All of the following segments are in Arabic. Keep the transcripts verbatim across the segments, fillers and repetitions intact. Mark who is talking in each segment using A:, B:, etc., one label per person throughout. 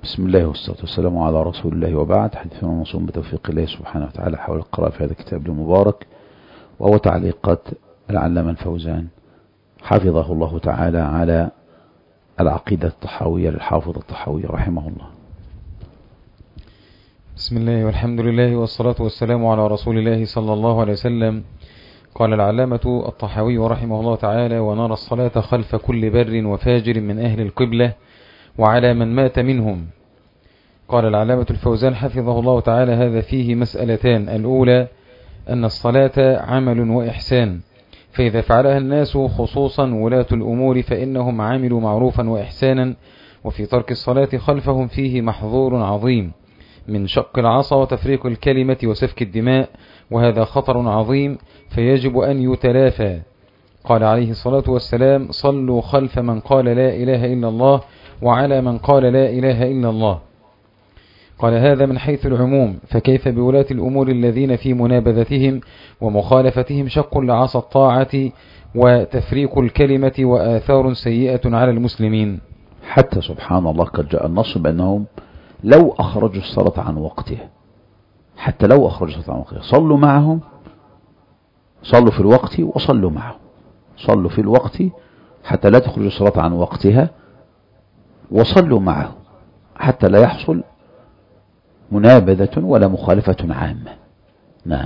A: بسم الله والصلاة والسلام على رسول الله، وبعد. حديثنا موصول بتوفيق الله سبحانه وتعالى حول القراءة في هذا الكتاب المبارك، وهو تعليقات العلامة الفوزان حفظه الله تعالى على العقيدة الطحاوية للحافظ الطحاوي رحمه الله.
B: بسم الله والحمد لله والصلاة والسلام على رسول الله صلى الله عليه وسلم. قال العلامة الطحاوي رحمه الله تعالى: ونرى الصلاة خلف كل بر وفاجر من أهل القبلة وعلى من مات منهم. قال العلامة الفوزان حفظه الله تعالى: هذا فيه مسألتان. الأولى أن الصلاة عمل وإحسان، فإذا فعلها الناس خصوصا ولاة الأمور فإنهم عملوا معروفا وإحسانا، وفي ترك الصلاة خلفهم فيه محظور عظيم من شق العصا وتفريق الكلمة وسفك الدماء، وهذا خطر عظيم فيجب أن يتلافى. قال عليه الصلاة والسلام: صلوا خلف من قال لا إله إلا الله وعلى من قال لا إله إلا الله. قال هذا من حيث العموم، فكيف بولاة الأمور الذين في منابذتهم ومخالفتهم شق لعصا الطاعة وتفريق الكلمة وآثار سيئة على المسلمين.
A: حتى سبحان الله قد جاء النص بأنهم لو أخرجوا الصلاة عن وقتها، حتى لو أخرجوا الصلاة عن وقتها صلوا معهم، صلوا في الوقت وصلوا معهم، صلوا في الوقت حتى لا تخرجوا الصلاة عن وقتها، وصلوا معه حتى لا يحصل منابذة ولا مخالفة عامة. نعم.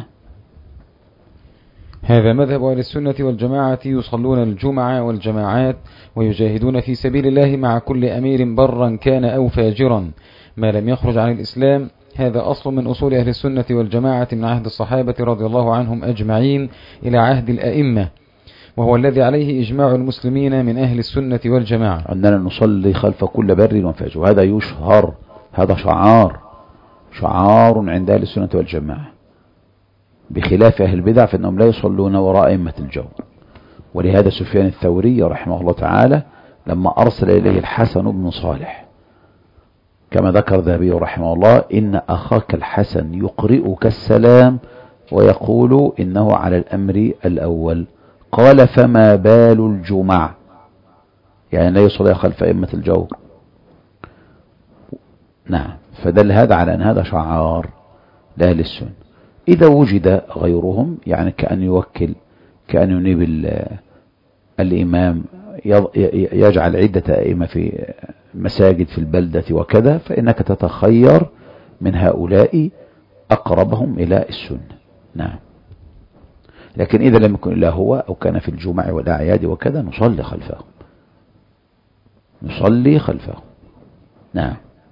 B: هذا مذهب أهل السنة والجماعة، يصلون الجمعة والجماعات ويجاهدون في سبيل الله مع كل أمير برا كان أو فاجرا ما لم يخرج عن الإسلام. هذا أصل من أصول أهل السنة والجماعة من عهد الصحابة رضي الله عنهم أجمعين إلى عهد الأئمة، وهو الذي عليه إجماع المسلمين من أهل السنة والجماعة،
A: أننا نصلي خلف كل بر وفاجر. وهذا يشهر، هذا شعار شعار عند أهل السنة والجماعة، بخلاف أهل البدع فإنهم لا يصلون وراء أئمة الجور. ولهذا سفيان الثوري رحمه الله تعالى لما أرسل إليه الحسن بن صالح، كما ذكر الذهبي رحمه الله: إن أخاك الحسن يقرئك السلام ويقول إنه على الأمر الأول. قال: فما بال الجمع؟ يعني لا يصلي خلف أئمة الجور. نعم. فدل هذا على أن هذا شعار لأهل السنة. إذا وجد غيرهم، يعني كأن يوكل، كأن ينيب الإمام يجعل عدة أئمة في مساجد في البلدة وكذا، فإنك تتخير من هؤلاء أقربهم إلى السنة. نعم. لكن إذا لم يكن إلا هو أو كان في الجمع والأعياد وكذا نصلي خلفه، نصلي خلفه. نعم.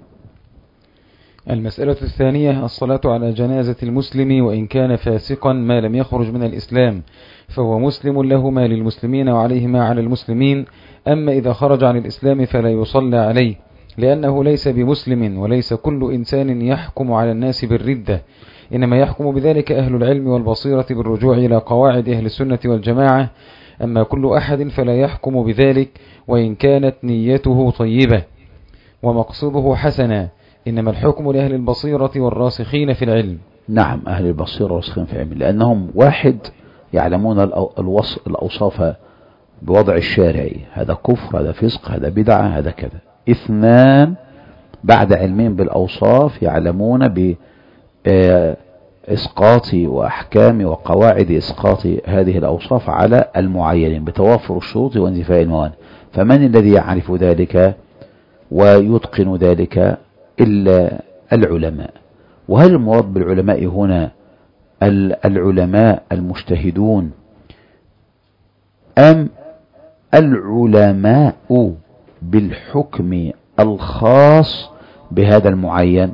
B: المسألة الثانية: الصلاة على جنازة المسلم وإن كان فاسقا ما لم يخرج من الإسلام، فهو مسلم له ما للمسلمين وعليه ما على المسلمين. أما إذا خرج عن الإسلام فلا يصلى عليه، لأنه ليس بمسلم، وليس كل إنسان يحكم على الناس بالردة، إنما يحكم بذلك أهل العلم والبصيرة بالرجوع إلى قواعد أهل السنة والجماعة. أما كل أحد فلا يحكم بذلك وإن كانت نيته طيبة ومقصده حسنا، إنما الحكم لأهل البصيرة والراسخين في العلم.
A: نعم، أهل البصيرة والراسخين في العلم، لأنهم واحد يعلمون الأوصاف بوضع الشارعي، هذا كفر، هذا فسق، هذا بدعة، هذا كذا. اثنان بعد علمهم بالأوصاف يعلمون بإسقاط وأحكام وقواعد إسقاط هذه الأوصاف على المعينين بتوافر الشروط وانتفاء الموانع. فمن الذي يعرف ذلك ويتقن ذلك إلا العلماء. وهل المراد بالعلماء هنا العلماء المجتهدون أم العلماء بالحكم الخاص بهذا المعين؟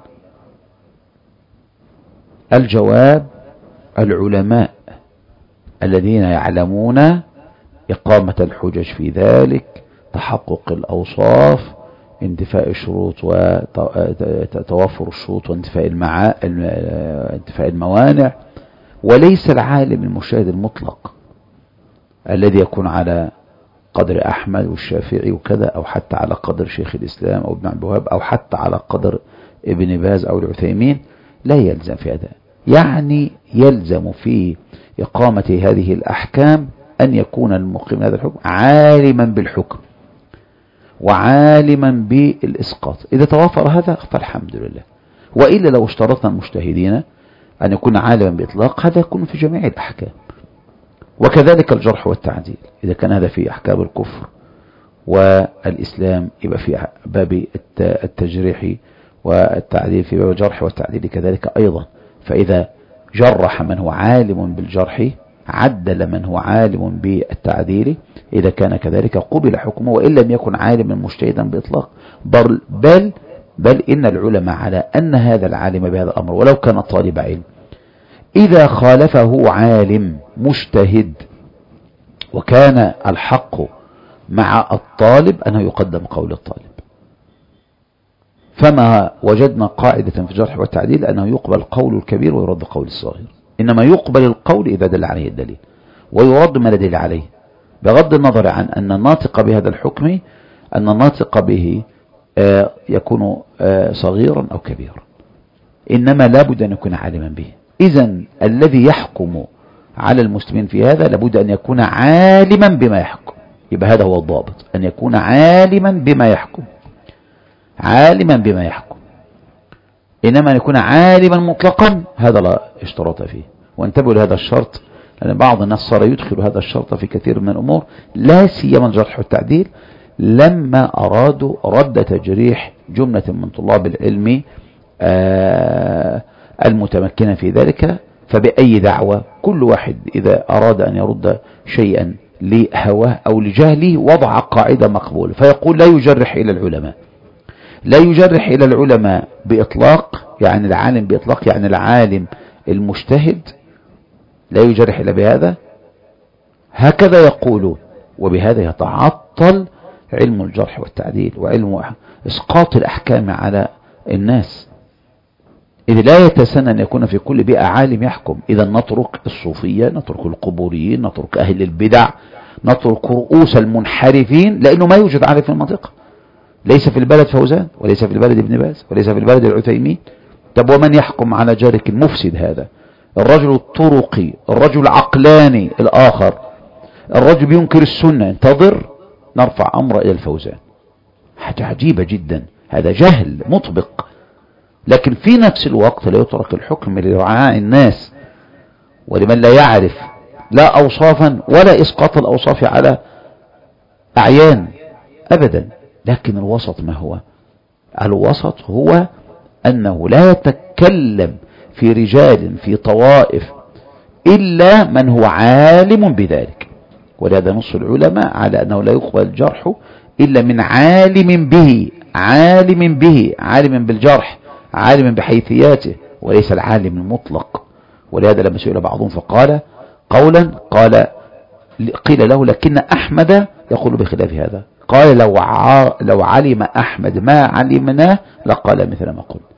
A: الجواب: العلماء الذين يعلمون إقامة الحجج في ذلك، تحقق الأوصاف، انتفاء الشروط وتوافر الشروط وانتفاء المعا... انتفاء الموانع، وليس العالم المجتهد المطلق الذي يكون على قدر أحمد والشافعي وكذا، أو حتى على قدر شيخ الإسلام أو ابن عبد الوهاب، أو حتى على قدر ابن باز أو العثيمين. لا يلزم في هذا، يعني يلزم في إقامة هذه الأحكام أن يكون المقيم هذا الحكم عالما بالحكم، وعالما بالإسقاط. إذا توافر هذا فالحمد لله. وإلا لو اشترطنا المجتهدين أن يكون عالما بإطلاق هذا يكون في جميع الأحكام. وكذلك الجرح والتعديل إذا كان هذا في أحكام الكفر والإسلام يبقى في باب التجريح والتعديل في باب الجرح والتعديل كذلك أيضا. فإذا جرح من هو عالم بالجرح عدل من هو عالم بالتعديل إذا كان كذلك قبل حكمه وإن لم يكن عالما مجتهدا بإطلاق. بل, بل, بل إن العلماء على أن هذا العالم بهذا الأمر ولو كان طالب علم إذا خالفه عالم مجتهد وكان الحق مع الطالب أنه يقدم قول الطالب. فما وجدنا قاعدة في الجرح والتعديل أنه يقبل قول الكبير ويرد قول الصغير، إنما يقبل القول إذا دل عليه الدليل ويرد ما دل عليه، بغض النظر عن أن الناطق بهذا الحكم أن الناطق به يكون صغيرا أو كبيرا، إنما لابد أن يكون عالما به. إذن الذي يحكم على المسلمين في هذا لابد أن يكون عالما بما يحكم. يبقى هذا هو الضابط، أن يكون عالما بما يحكم، عالما بما يحكم. إنما أن يكون عالما مطلقا هذا لا اشتراط فيه. وانتبهوا لهذا الشرط لأن بعض الناس صار يدخل هذا الشرط في كثير من الأمور لا سيما الجرح والتعديل لما أرادوا رد تجريح جملة من طلاب العلم آه المتمكنة في ذلك. فبأي دعوة كل واحد إذا أراد أن يرد شيئا لهواه أو لجهله وضع قاعدة مقبولة فيقول لا يجرح إلى العلماء، لا يجرح إلى العلماء بإطلاق، يعني العالم بإطلاق يعني العالم المجتهد لا يجرح إلا بهذا، هكذا يقولون. وبهذا يتعطل علم الجرح والتعديل وعلم إسقاط الأحكام على الناس، إذ لا يتسنى أن يكون في كل بيئة عالم يحكم. إذا نترك الصوفية، نترك القبوريين، نترك أهل البدع، نترك رؤوس المنحرفين، لأنه ما يوجد عالم في المنطقة. ليس في البلد فوزان، وليس في البلد ابن باز، وليس في البلد العثيمين. طب ومن يحكم على جارك المفسد هذا؟ الرجل الطرقي، الرجل العقلاني الآخر، الرجل بينكر السنة، انتظر نرفع أمر إلى الفوزان. حاجة عجيبة جدا، هذا جهل مطبق. لكن في نفس الوقت لا يترك الحكم لرعاء الناس ولمن لا يعرف لا أوصافا ولا إسقاط الأوصاف على أعيان أبدا. لكن الوسط ما هو؟ الوسط هو أنه لا يتكلم في رجال في طوائف إلا من هو عالم بذلك. ولهذا نص العلماء على أنه لا يقبل الجرح إلا من عالم به، عالم به، عالم بالجرح، عالم بحيثياته، وليس العالم المطلق. ولهذا لما سئل بعضهم فقال قولا قال قيل له لكن أحمد يقول بخلاف هذا، قال لو لو علم أحمد ما علمناه لقال مثل ما قلت.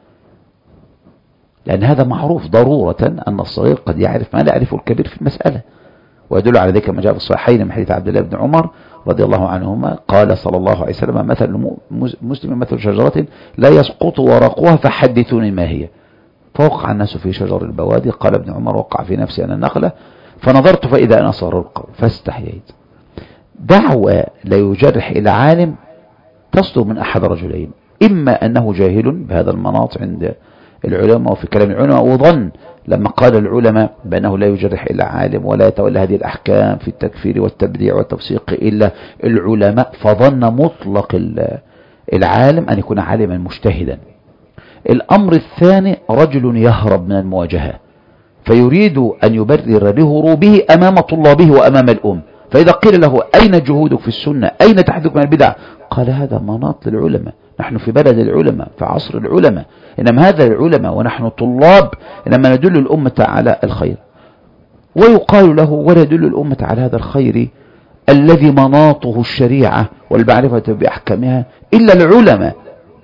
A: لأن هذا معروف ضرورة أن الصغير قد يعرف ما لا يعرفه الكبير في المسألة. ويدل على ذلك ما جاء في الصحيحين من حديث عبد الله بن عمر رضي الله عنهما قال صلى الله عليه وسلم مثل المسلم مثل شجرة لا يسقط ورقها فحدثوني ما هي. فوقع الناس في شجر البوادي. قال ابن عمر وقع في نفسي أنا النخلة فنظرت فإذا أنا صار القول فاستحييت. دعوة لا يجرح إلى عالم تصدر من أحد رجلين، إما أنه جاهل بهذا المناط عند العلماء وفي كلام العلماء، وظن لما قال العلماء بأنه لا يجرح إلا عالم ولا يتولى هذه الأحكام في التكفير والتبديع والتفسيق إلا العلماء، فظن مطلق العالم أن يكون عالما مجتهدا. الأمر الثاني رجل يهرب من المواجهة فيريد أن يبرر لهروبه أمام طلابه وأمام الأم، فإذا قيل له أين جهودك في السنة، أين تحدثك من البدع، قال هذا مناط للعلماء، نحن في بلد العلماء في عصر العلماء، إنما هذا العلماء ونحن طلاب إنما ندل الأمة على الخير. ويقال له ولا يدل الأمة على هذا الخير الذي مناطه الشريعة والمعرفة بأحكامها إلا العلماء،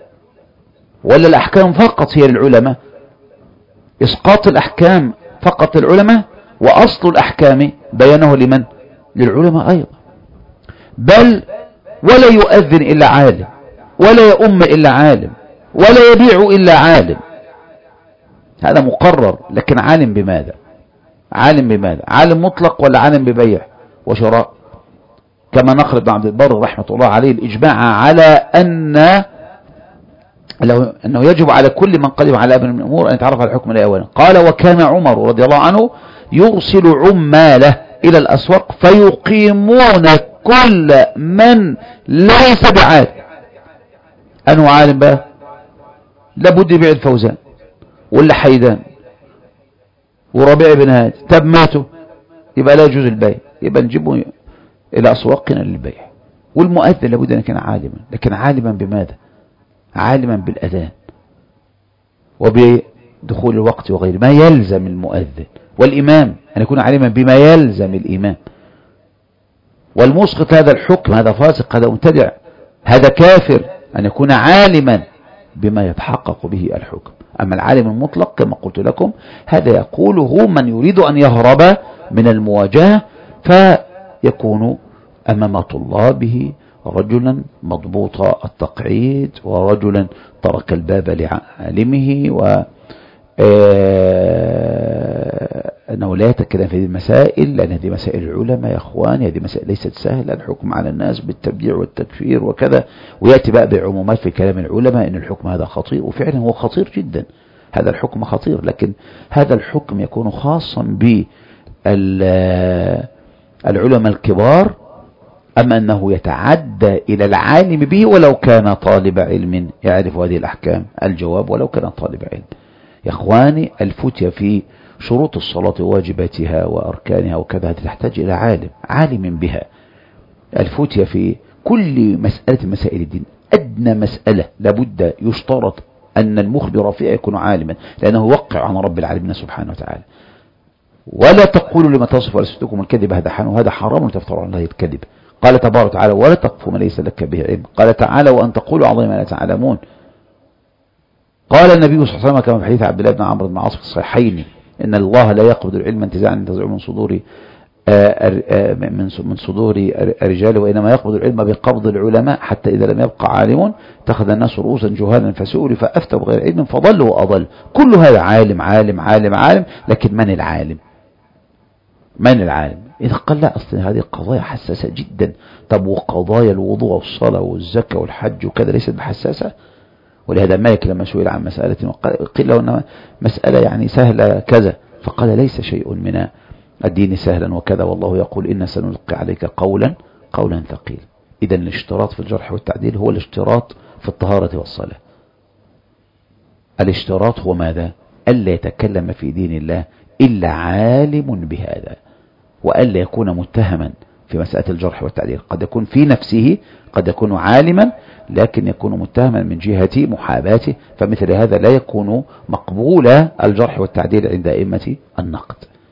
A: ولا الأحكام فقط هي للعلماء؟ إسقاط الأحكام فقط للعلماء، وأصل الأحكام بيانه لمن؟ للعلماء أيضا. بل ولا يؤذن إلا عالم، ولا يؤم إلا عالم، ولا يبيع إلا عالم، هذا مقرر. لكن عالم بماذا؟ عالم بماذا؟ عالم مطلق ولا عالم ببيع وشراء؟ كما نقل ابن عبد البر رحمة الله عليه الإجماع على أن أنه يجب على كل من قدم على أمر من الأمور أن يتعرف على الحكم الأول. قال وكان عمر رضي الله عنه يرسل عماله إلى الأسواق فيقيمون كل من ليس بعالم. أنه عالم بقى لابد يبيع الفوزان ولا حيدان وربيع بن هادي، طب ماتوا يبقى لا يجوز البيع، يبقى نجيبه إلى أسواقنا للبيع. والمؤذن لابد أن يكون عالما، لكن عالما بماذا؟ عالما بالأذان وبدخول الوقت وغيره ما يلزم المؤذن. والإمام أن يكون عالما بما يلزم الإمام. والمسقط هذا الحكم هذا فاسق هذا مبتدع هذا كافر أن يكون عالما بما يتحقق به الحكم. أما العالم المطلق كما قلت لكم هذا يقوله من يريد أن يهرب من المواجهة، فيكون أمام طلابه رجلا مضبوط التقعيد ورجلا ترك الباب لعالمه، و أنه لا يتكلم في هذه المسائل لأن هذه مسائل العلماء يا أخوان، هذه مسائل ليست سهلة، الحكم على الناس بالتبديع والتكفير وكذا، ويأتي بقى بعمومات في كلام العلماء أن الحكم هذا خطير، وفعلا هو خطير جدا، هذا الحكم خطير، لكن هذا الحكم يكون خاصا بالعلماء الكبار. أما أنه يتعدى إلى العالم به ولو كان طالب علم يعرف هذه الأحكام، الجواب ولو كان طالب علم. يا إخواني الفتية في شروط الصلاة وواجباتها وأركانها وكذا تحتاج إلى عالم عالم بها. الفتية في كل مسألة مسائل الدين أدنى مسألة لابد يشترط أن المخبر فيها يكون عالما، لأنه يوقع عن رب العالمين سبحانه وتعالى. ولا تقولوا لما تصف ألسنتكم الكذب هذا حرام وهذا حرام وتفتروا على الله الكذب. قال تبارك وتعالى ولا تقف ما ليس لك به علم. قال تعالى وأن تقولوا على الله ما لا تعلمون. قال النبي صلى الله عليه وسلم كما في حديث عبد الله بن عمرو بن العاص في الصحيحين إن الله لا يقبض العلم انتزاعا ينتزعه من صدور من صدور الرجال، وإنما يقبض العلم بقبض العلماء حتى إذا لم يبقى عالمون اتخذ الناس رؤوسا جهالا فسئلوا فأفتوا بغير علم فضلوا وأضل. كل هذا عالم عالم عالم عالم، لكن من العالم؟ من العالم؟ إذا قال لا أصل هذه قضايا حساسة جدا. طب وقضايا الوضوء والصلاة والزكاة والحج وكذا ليست بحساسة؟ ولهذا مالك لما سئل عن مسألة قيل له أنها مسألة يعني سهلة كذا، فقال ليس شيء من الدين سهلا وكذا، والله يقول إن سنلقي عليك قولا قولا ثقيل. إذا الاشتراط في الجرح والتعديل هو الاشتراط في الطهارة والصلاة. الاشتراط هو ماذا؟ ألا يتكلم في دين الله إلا عالم بهذا، وألا يكون متهما في مسألة الجرح والتعديل. قد يكون في نفسه قد يكون عالما لكن يكون متهما من جهة محاباته، فمثل هذا لا يكون مقبول الجرح والتعديل عند أئمة النقد.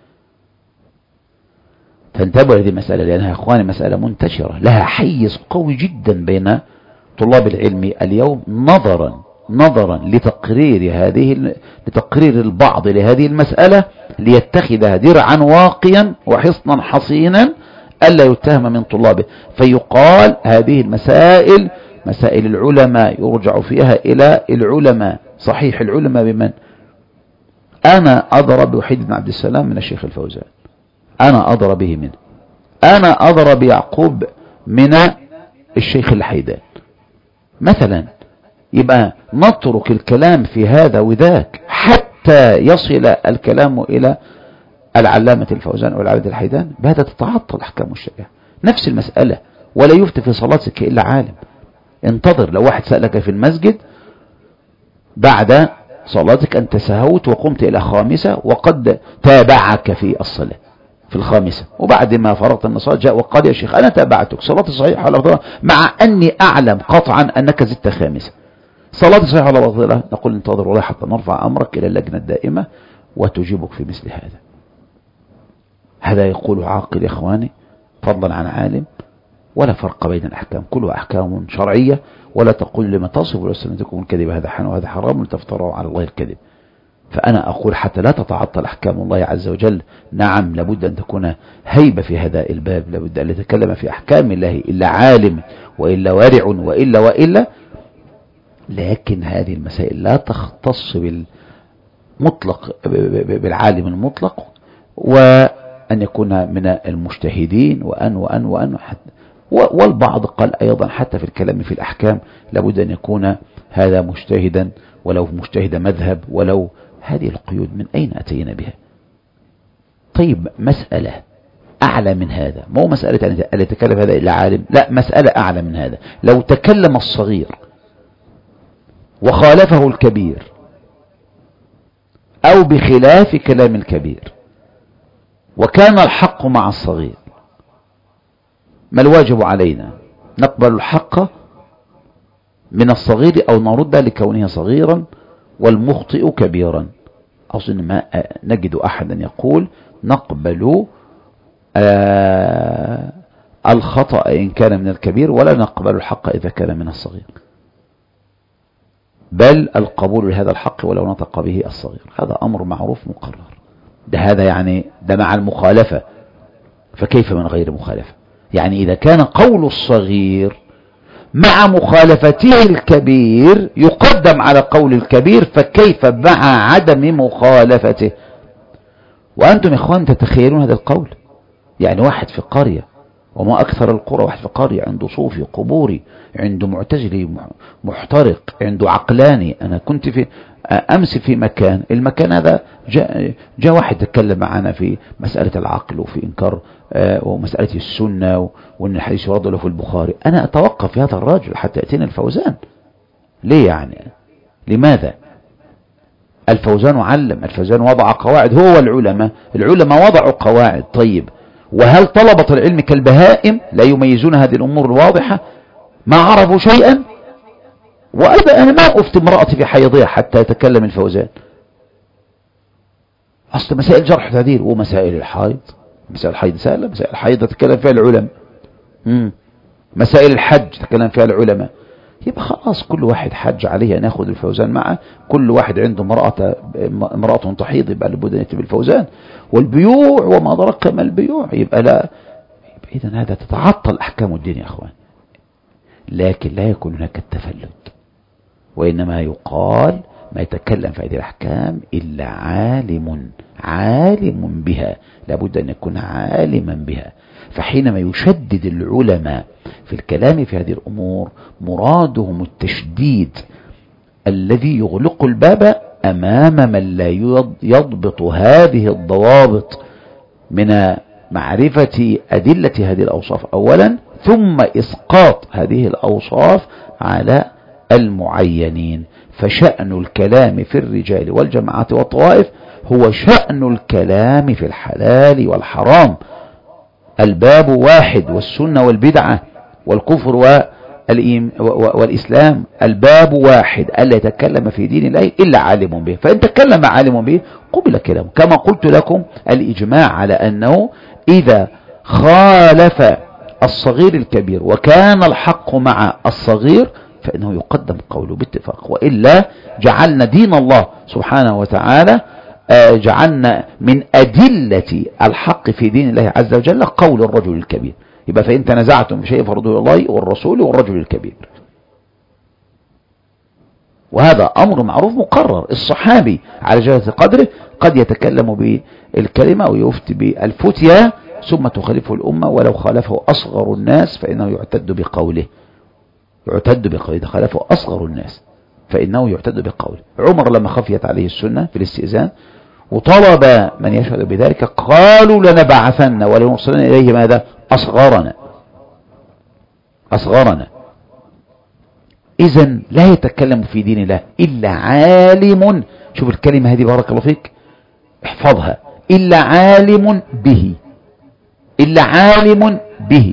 A: فانتبهوا هذه المسألة لأنها يا أخواني مسألة منتشرة لها حيز قوي جدا بين طلاب العلم اليوم، نظرا نظرا لتقرير هذه لتقرير البعض لهذه المسألة ليتخذها درعا واقيا وحصنا حصينا ألا يتهم من طلابه، فيقال هذه المسائل مسائل العلماء يرجع فيها إلى العلماء. صحيح العلماء بمن؟ أنا أضرب وحيد بن عبد السلام من الشيخ الفوزان، أنا أضرب به منه، أنا أضرب يعقوب من الشيخ الحيدان مثلا. يبقى نترك الكلام في هذا وذاك حتى يصل الكلام إلى العلامة الفوزان والعبد الحيدان، بهذا تتعطل أحكام الشريعة. نفس المسألة ولا يفتي في صلاتك إلا عالم. انتظر لو واحد سألك في المسجد بعد صلاتك أنت سهوت وقمت إلى خامسة وقد تابعك في الصلاة في الخامسة، وبعد ما فرغت من الصلاة جاء وقال يا شيخ أنا تابعتك صلاتي صحيحة ولا باطلة، مع أني أعلم قطعا أنك زدت خامسة، صلاتي صحيحة ولا باطلة؟ نقول انتظر والله حتى نرفع أمرك إلى اللجنة الدائمة وتجيبك في مثل هذا. هذا يقول عاقل يا إخواني فضلا عن عالم، ولا فرق بين الأحكام، كلها أحكام شرعية. ولا تقول لما تصف ألسنتكم الكذب هذا حرام وهذا حرام لتفتروا على الله الكذب. فأنا أقول حتى لا تتعطل أحكام الله عز وجل، نعم لابد أن تكون هيبة في هذا الباب، لابد أن يتكلم في أحكام الله إلا عالم وإلا وارع وإلا وإلا، لكن هذه المسائل لا تختص بالمطلق بالعالم المطلق، وأن يكون من المجتهدين وأن وأن وأن والبعض قال أيضا حتى في الكلام في الأحكام لابد أن يكون هذا مجتهدا، ولو مجتهد مذهب، ولو هذه القيود من أين أتينا بها؟ طيب مسألة أعلى من هذا، مو مسألة أن يتكلم هذا إلا عالم، لا، مسألة أعلى من هذا. لو تكلم الصغير وخالفه الكبير أو بخلاف كلام الكبير وكان الحق مع الصغير، ما الواجب علينا؟ نقبل الحق من الصغير أو نرد لكونه صغيرا والمخطئ كبيرا؟ أظن ما نجد أحدا يقول نقبل آه الخطأ إن كان من الكبير ولا نقبل الحق إذا كان من الصغير، بل القبول لهذا الحق ولو نطق به الصغير. هذا أمر معروف مقرر. ده هذا يعني ده مع المخالفة، فكيف من غير مخالفة؟ يعني إذا كان قول الصغير مع مخالفته الكبير يقدم على قول الكبير، فكيف مع عدم مخالفته؟ وأنتم يا إخوان تتخيلون هذا القول؟ يعني واحد في قرية، وما أكثر القرى، واحد في قرية عنده صوفي قبوري، عنده معتزلي محترق، عنده عقلاني. أنا كنت في أمس في مكان، المكان هذا جاء, جاء واحد تكلم معنا في مسألة العقل وفي إنكار ومسألة السنة وأن الحديث يرد له في البخاري. أنا أتوقف في هذا الرجل حتى يأتينا الفوزان. ليه يعني؟ لماذا؟ الفوزان علم، الفوزان وضع قواعد، هو والعلماء، العلماء وضعوا قواعد. طيب وهل طلبة العلم كالبهائم لا يميزون هذه الأمور الواضحة؟ ما عرفوا شيئا؟ وأنا أنا ما أفتي امرأتي في حيضها حتى يتكلم الفوزان. أصل مسائل جرح وتعديل ومسائل الحيض، مسائل الحيض سهلة، مسائل الحيض تتكلم فيها العلماء، مسائل الحج تتكلم فيها العلماء. يبقى خلاص كل واحد حج عليه أن يأخذ الفوزان معه، كل واحد عنده امرأة امرأة تحيض يبقى لابد أن يأتي بالفوزان. والبيوع وما أدراك ما البيوع، يبقى لا، إذن هذا تتعطل أحكام الدين يا أخوان. لكن لا يكون هناك التفلت، وإنما يقال ما يتكلم في هذه الأحكام إلا عالم عالم بها، لابد أن يكون عالما بها. فحينما يشدد العلماء في الكلام في هذه الأمور مرادهم التشديد الذي يغلق الباب أمام من لا يضبط هذه الضوابط من معرفة أدلة هذه الأوصاف أولا، ثم إسقاط هذه الأوصاف على المعينين. فشأن الكلام في الرجال والجماعات والطوائف هو شأن الكلام في الحلال والحرام. الباب واحد، والسنة والبدعة والكفر والإسلام الباب واحد، ألا يتكلم في دين الله إلا عالم به. فإن تكلم عالم به قبل كلامه. كما قلت لكم الإجماع على أنه إذا خالف الصغير الكبير وكان الحق مع الصغير فإنه يقدم قوله باتفاق، وإلا جعلنا دين الله سبحانه وتعالى جعلنا من أدلة الحق في دين الله عز وجل قول الرجل الكبير. يبقى فإن تنازعتم في شيء فردوه الله والرسول والرجل الكبير. وهذا أمر معروف مقرر. الصحابي على جهة قدره قد يتكلم بالكلمة ويفتي بالفتيا ثم تخالفه الأمة، ولو خالفه أصغر الناس فإنه يعتد بقوله، يعتد بقوله. إذا خالفه أصغر الناس فإنه يعتد بقوله. عمر لما خفيت عليه السنة في الاستئذان وطلب من يشهد بذلك قالوا لنبعثن ولنرسلن إليه ماذا؟ أصغرنا أصغرنا. إذن لا يتكلم في دين الله إلا عالم. شوف الكلمة هذه بارك الله فيك، احفظها. إلا عالم به، إلا عالم به.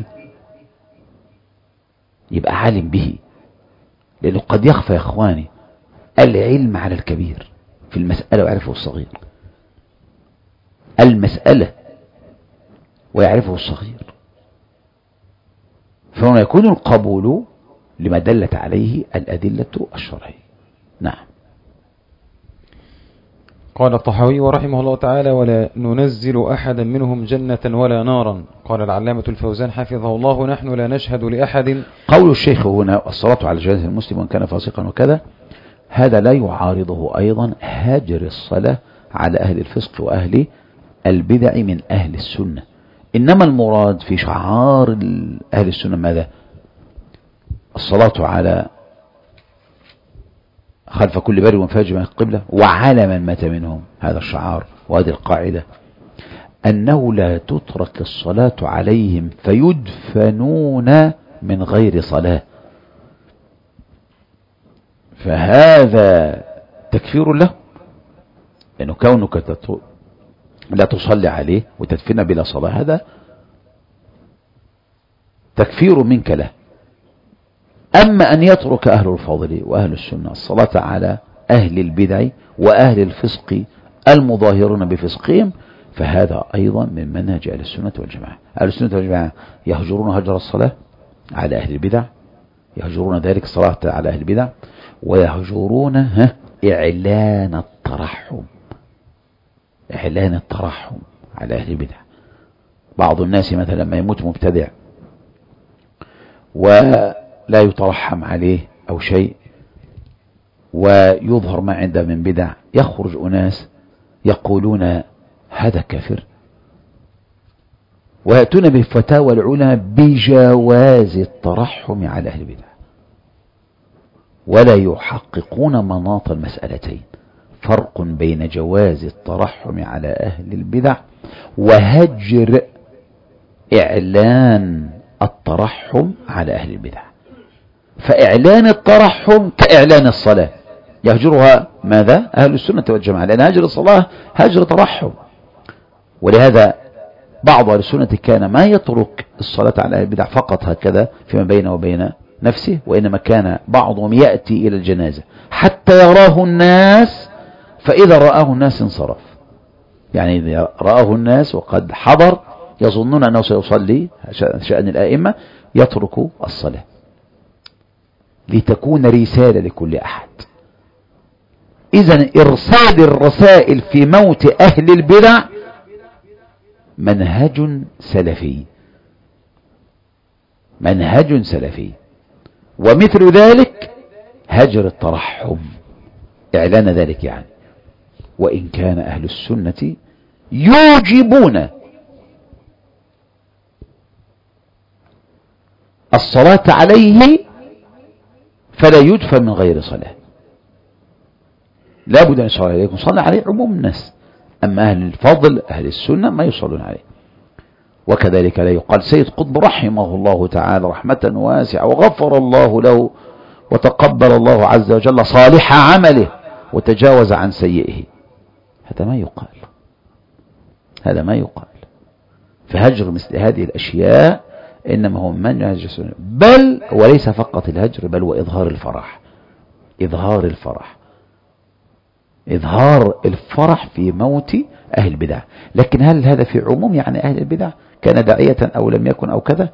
A: يبقى عالم به، لأنه قد يخفى يا إخواني العلم على الكبير في المسألة ويعرفه الصغير، المسألة ويعرفه الصغير. فهنا يكون القبول لما دلت عليه الأدلة الشرعية. نعم.
B: قال الطحاوي ورحمه الله تعالى: ولا ننزل أحدا منهم جنة ولا نارا. قال العلامة الفوزان حفظه الله: نحن لا نشهد لأحد.
A: قول الشيخ هنا الصلاة على جنازة المسلم وإن كان فاسقا وكذا، هذا لا يعارضه أيضا هجر الصلاة على أهل الفسق وأهل البدع من أهل السنة. إنما المراد في شعار أهل السنة ماذا؟ الصلاة على خلف كل بر وفاجر من القبلة وعلى من مات منهم. هذا الشعار وهذه القاعدة، أنه لا تترك الصلاة عليهم فيدفنون من غير صلاة، فهذا تكفير له، لأنه كونك لا تصلي عليه وتدفن بلا صلاة هذا تكفير منك له. أما أن يترك أهل الفضل وأهل السنة الصلاة على أهل البدع وأهل الفسق المظاهرون بفسقهم، فهذا أيضا من منهج أهل السنة والجماعة. أهل السنة والجماعة يهجرون هجر الصلاة على أهل البدع، يهجرون ذلك الصلاة على أهل البدع، ويهجرون إعلان الترحم، إعلان الترحم على أهل البدع. بعض الناس مثلا لما يموت مبتدع ولا يترحم عليه أو شيء ويظهر ما عنده من بدع، يخرج أناس يقولون هذا كافر، ويأتون بفتاوى العلماء بجواز الترحم على أهل البدع، ولا يحققون مناط المسألتين. فرق بين جواز الترحم على أهل البدع وهجر إعلان الترحم على أهل البدع. فإعلان الترحم كإعلان الصلاة يهجرها ماذا؟ أهل السنة والجماعة، لأن هجر الصلاة هجر ترحم. ولهذا بعض أهل السنة كان ما يترك الصلاة على أهل البدع فقط هكذا فيما بينه وبين نفسه، وإنما كان بعضهم يأتي إلى الجنازة حتى يراه الناس، فإذا رآه الناس انصرف. يعني إذا رآه الناس وقد حضر يظنون أنه سيصلي شأن الآئمة يترك الصلاة، لتكون رسالة لكل أحد. إذن إرسال الرسائل في موت أهل البدع منهج سلفي، منهج سلفي. ومثل ذلك هجر الترحم، إعلان ذلك يعني. وإن كان أهل السنة يوجبون الصلاة عليه فلا يدفن من غير صلاة، لا بد أن يصلي عليه، صلى عليه عموم الناس. أما أهل الفضل أهل السنة ما يصلون عليه. وكذلك لا يقال سيد قطب رحمه الله تعالى رحمة واسعة وغفر الله له وتقبل الله عز وجل صالح عمله وتجاوز عن سيئه، هذا ما يقال، هذا ما يقال. فهجر مثل هذه الأشياء إنما هو منهج السنة، بل وليس فقط الهجر بل وإظهار الفرح، إظهار الفرح، إظهار الفرح في موت أهل البدع. لكن هل هذا في عموم يعني أهل البدع كان داعية أو لم يكن أو كذا؟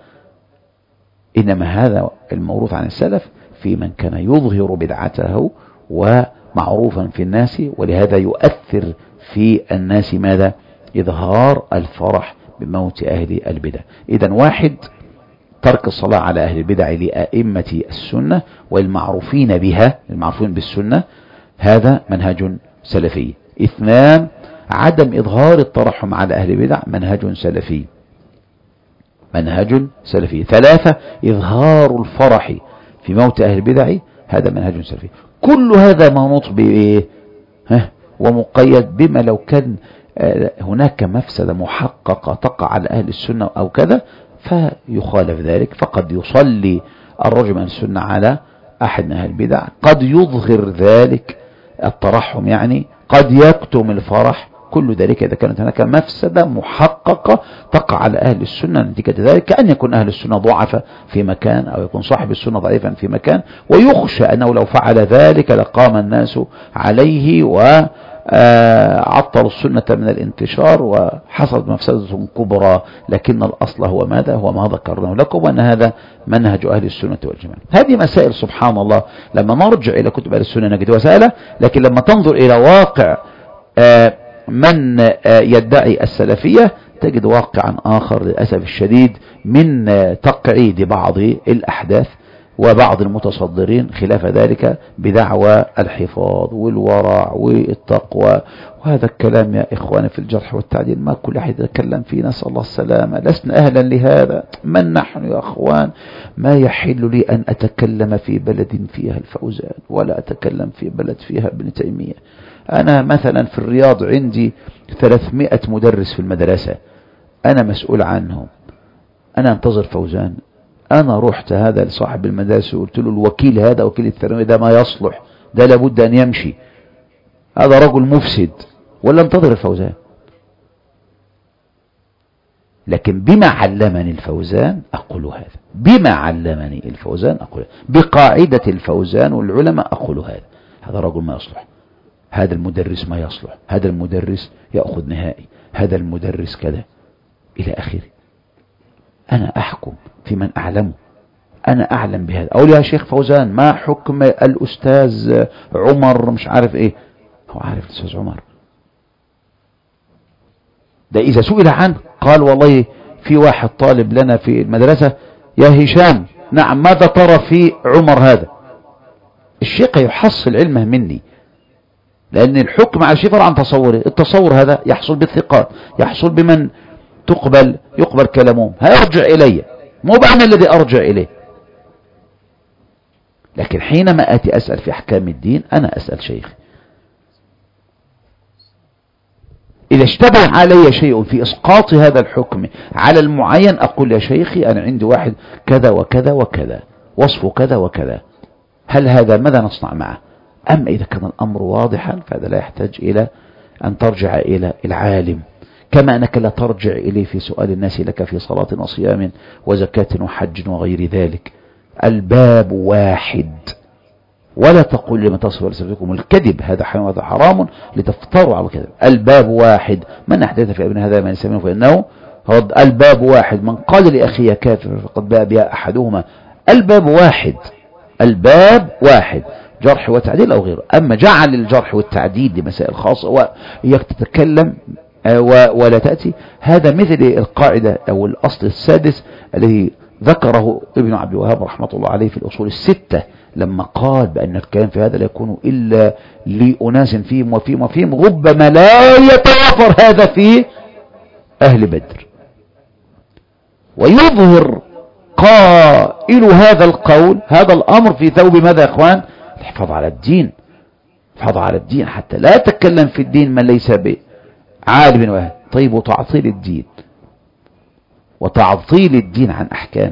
A: إنما هذا الموروث عن السلف في من كان يظهر بدعته ومعروفا في الناس، ولهذا يؤثر في الناس ماذا؟ إظهار الفرح بموت أهل البدع. إذن واحد ترك الصلاة على أهل البدع لأئمة السنة والمعروفين بها، المعروفين بالسنة، هذا منهج سلفي. اثنان عدم إظهار الترحم على أهل البدع منهج سلفي، منهج سلفي. ثلاثة إظهار الفرح في موت أهل البدع، هذا منهج سلفي. كل هذا منوط بإيه؟ ها ومقيد بما لو كان هناك مفسدة محققة تقع على أهل السنة أو كذا فيخالف ذلك، فقد يصلي الرجل من السنة على أحد من أهل البدع، قد يظهر ذلك الترحم يعني، قد يكتم الفرح، كل ذلك إذا كانت هناك مفسدة محققة تقع على أهل السنة نتيجة ذلك، كأن يكون أهل السنة ضعفة في مكان أو يكون صاحب السنة ضعيفا في مكان، ويخشى أنه لو فعل ذلك لقام الناس عليه وعطلوا السنة من الانتشار وحصلت مفسدة كبرى. لكن الأصل هو ماذا؟ هو ما ذكرناه لكم، وأن هذا منهج أهل السنة والجماعة. هذه مسائل سبحان الله لما نرجع إلى كتب أهل السنة نجد وسائل، لكن لما تنظر إلى واقع من يدعي السلفية تجد واقعا آخر للأسف الشديد من تقعيد بعض الأحداث وبعض المتصدرين خلاف ذلك بدعوى الحفاظ والورع والتقوى. وهذا الكلام يا إخواني في الجرح والتعديل ما كل أحد يتكلم فيه، نسأل الله السلامة، لسنا أهلا لهذا. من نحن يا أخوان؟ ما يحل لي أن أتكلم في بلد فيها الفوزان ولا أتكلم في بلد فيها ابن تيمية. أنا مثلا في الرياض عندي ثلاثمائة مدرس في المدرسة، أنا مسؤول عنهم، أنا انتظر فوزان؟ أنا رحت هذا لصاحب المدرسة وقلت له الوكيل هذا وكيل الثانوية ده ما يصلح، ده لابد أن يمشي، هذا رجل مفسد، ولا انتظر الفوزان؟ لكن بما علمني الفوزان أقول هذا، بما علمني الفوزان أقول هذا، بقاعدة الفوزان والعلماء أقول هذا. هذا رجل ما يصلح، هذا المدرس ما يصلح، هذا المدرس يأخذ نهائي، هذا المدرس كذا إلى آخره. أنا أحكم في من أعلمه، أنا أعلم بهذا. أقول يا شيخ فوزان ما حكم الأستاذ عمر مش عارف إيه؟ هو عارف الأستاذ عمر ده إذا سئل عنه قال والله في واحد طالب لنا في المدرسة يا هشام، نعم ماذا ترى في عمر هذا؟ الشيخ يحصل علمه مني، لأن الحكم على شيء عن تصوره، التصور هذا يحصل بالثقات، يحصل بمن تقبل يقبل كلامهم، هيرجع إلي، مو بأنا الذي أرجع إليه. لكن حينما آتي أسأل في أحكام الدين أنا أسأل شيخ. إذا اشتبه علي شيء في إسقاط هذا الحكم على المعين أقول يا شيخي أنا عندي واحد كذا وكذا وكذا وصفه كذا وكذا، هل هذا ماذا نصنع معه؟ أما إذا كان الأمر واضحا فهذا لا يحتاج إلى أن ترجع إلى العالم، كما أنك لا ترجع إليه في سؤال الناس لك في صلاة وصيام وزكاة وحج وغير ذلك. الباب واحد، ولا تقول لما تصف لسفكم الكذب هذا حرام وهذا حرام لتفتروا على الكذب. الباب واحد، من أحدث في ابن هذا من يسمونه فإنه رد. الباب واحد، من قال لأخيه كافر فقد باء بها أحدهما. الباب واحد، الباب واحد، جرح وتعديل أو غيره. أما جعل الجرح والتعديل لمسائل خاصة وإياك تتكلم ولا تأتي، هذا مثل القاعدة أو الأصل السادس الذي ذكره ابن عبد الوهاب رحمة الله عليه في الأصول الستة، لما قال بأن الكلام في هذا لا يكون إلا لأناس فيهم وفيهم وفيهم، ربما لا يتوافر هذا في أهل بدر. ويظهر قائل هذا القول هذا الأمر في ثوب ماذا يا إخوان؟ الحفاظ على الدين، الحفاظ على الدين حتى لا تكلم في الدين من ليس بعالم واحد. طيب وتعطيل الدين وتعطيل الدين عن أحكامه،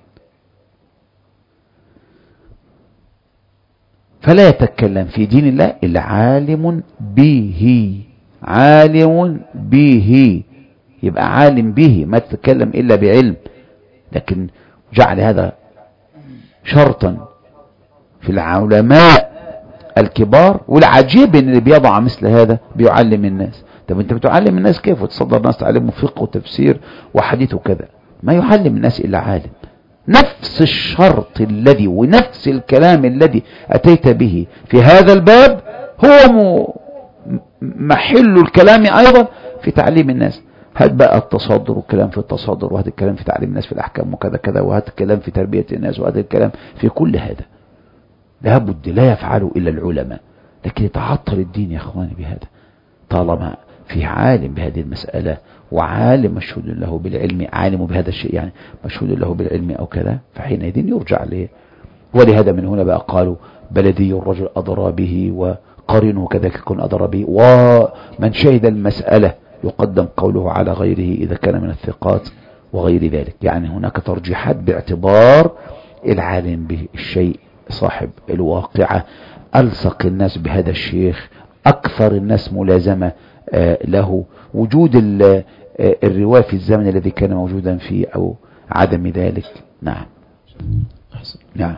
A: فلا يتكلم في دين الله إلا عالم به، عالم به، يبقى عالم به، ما تتكلم إلا بعلم. لكن جعل هذا شرطا في العلماء الكبار، والعجيب ان اللي بيضع مثل هذا بيعلم الناس. طب انت بتعلم الناس كيف وتصدر الناس تعلموا فقه وتفسير وحديث وكذا؟ ما يعلم الناس إلا عالم. نفس الشرط الذي ونفس الكلام الذي أتيت به في هذا الباب هو محل الكلام أيضا في تعليم الناس. هات بقى التصدر والكلام في التصدر، وهذا الكلام في تعليم الناس في الأحكام وكذا كذا، وهذا الكلام في تربية الناس، وهذا الكلام في كل هذا. لابد لا يفعله إلا العلماء. لكن يتعطل الدين يا أخواني بهذا طالما في عالم بهذه المسألة وعالم مشهود له بالعلم، عالم بهذا الشيء يعني مشهود له بالعلم أو كذا، فحينئذ يرجع له. ولهذا من هنا بقى قالوا بلدي الرجل أضرى به وقرنه كذلك يكون أضرى به، ومن شهد المسألة يقدم قوله على غيره إذا كان من الثقات وغير ذلك. يعني هناك ترجيحات باعتبار العالم به الشيء، صاحب الواقعة، ألصق الناس بهذا الشيخ، أكثر الناس ملازمة له، وجود الرواية في الزمن الذي كان موجودا فيه أو عدم ذلك. نعم نعم.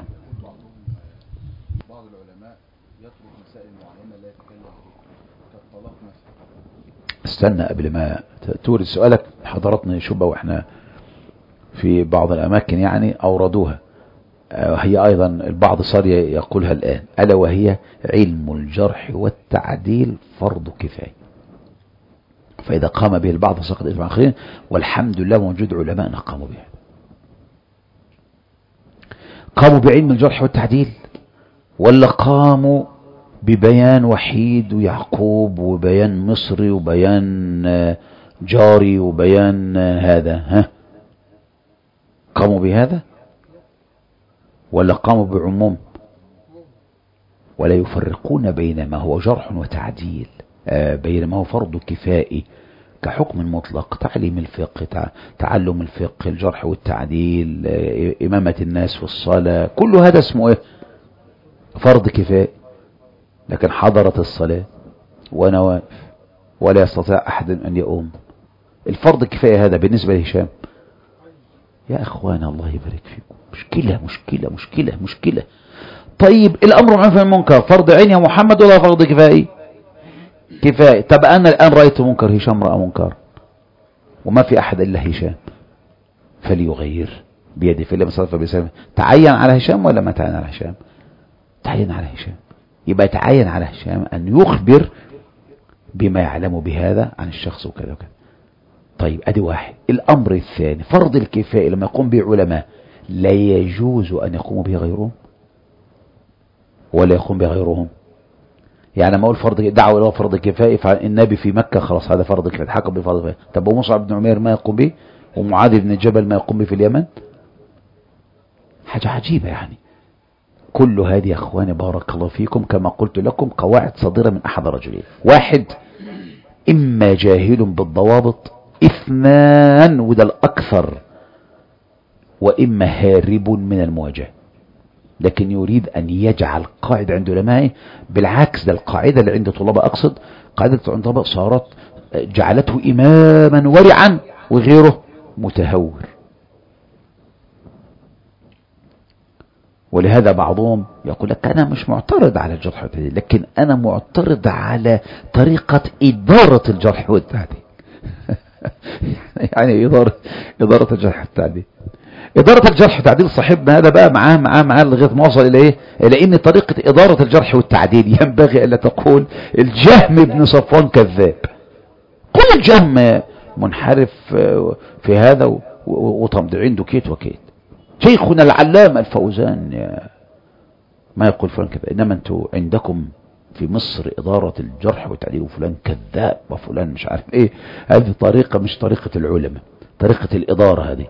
C: بعض العلماء يترك مسائل معينة لا يتكلم فيها كالطلاق مثلا.
A: استنى قبل ما تورد سؤالك، حضرتني شبه واحنا في بعض الأماكن يعني أوردوها، هي أيضا البعض صار يقولها الآن، ألا وهي علم الجرح والتعديل فرض كفاية، فإذا قام به البعض سقط إثم آخرين، والحمد لله موجود علماء قاموا به. قاموا بعلم الجرح والتعديل ولا قاموا ببيان وحيد ويعقوب وبيان مصري وبيان جاري وبيان هذا؟ ها، قاموا بهذا ولا قاموا بعموم؟ ولا يفرقون بين ما هو جرح وتعديل، آه بين ما هو فرض كفائي كحكم مطلق، تعليم الفقه، تعلم الفقه، الجرح والتعديل، آه إمامة الناس في الصلاة، كل هذا اسمه ايه؟ فرض كفائي. لكن حضرت الصلاة وانا واقف ولا يستطيع احد ان يقوم، الفرض الكفاية هذا بالنسبة لهشام، يا اخوانا الله يبارك فيكم، مشكلة مشكلة مشكلة مشكلة. طيب الامر معروف المنكر فرض عين يا محمد ولا فرض كفائي؟ كفائي. طب انا الان رأيت منكر، هشام رأى منكر وما في احد الا هشام، فليغير بيده. في الله صلى الله عليه وسلم تعين على هشام ولا ما تعين على هشام؟ تعين على هشام. يبقى تعين على هشام ان يخبر بما يعلم بهذا عن الشخص وكذا وكذا. طيب ادي واحد. الامر الثاني فرض الكفاية لما يقوم به علماء لا يجوز ان يقوم به غيرهم ولا يقوم به غيرهم. يعني ما اقول فرض دعوه الى فرض كفاية، فالنبي في مكة خلاص هذا فرض كفاية، حكم بفرض كفاية. طب ومصعب بن عمير ما يقوم به، ومعاذ بن جبل ما يقوم به في اليمن؟ حاجة عجيبة يعني. كل هذه يا اخواني بارك الله فيكم كما قلت لكم قواعد صادرة من احد رجلين: واحد اما جاهل بالضوابط، اثنان وده الاكثر، واما هارب من المواجهة. لكن يريد ان يجعل قاعدة عند علمائه، بالعكس ده القاعدة اللي عند طلابه، اقصد قاعدة عند طلابه صارت جعلته اماما ورعا وغيره متهور. ولهذا بعضهم يقول لك انا مش معترض على الجرح والتعديل، لكن انا معترض على طريقة ادارة الجرح والتعديل. يعني ادارة ادارة الجرح والتعديل، ادارة الجرح والتعديل صاحبنا هذا بقى معاه معاه معاه لغايه ما وصل الى ايه؟ الى ان طريقة ادارة الجرح والتعديل ينبغي الا تقول الجهم بن صفوان كذاب، كل الجهم منحرف في هذا وطمد عنده كيت وكيت. شيخنا العلامة الفوزان ما يقول فلان كذا، انما انتوا عندكم في مصر ادارة الجرح والتعديل وفلان كذاب وفلان مش عارف ايه. هذه طريقة مش طريقة العلماء، طريقة الادارة هذه.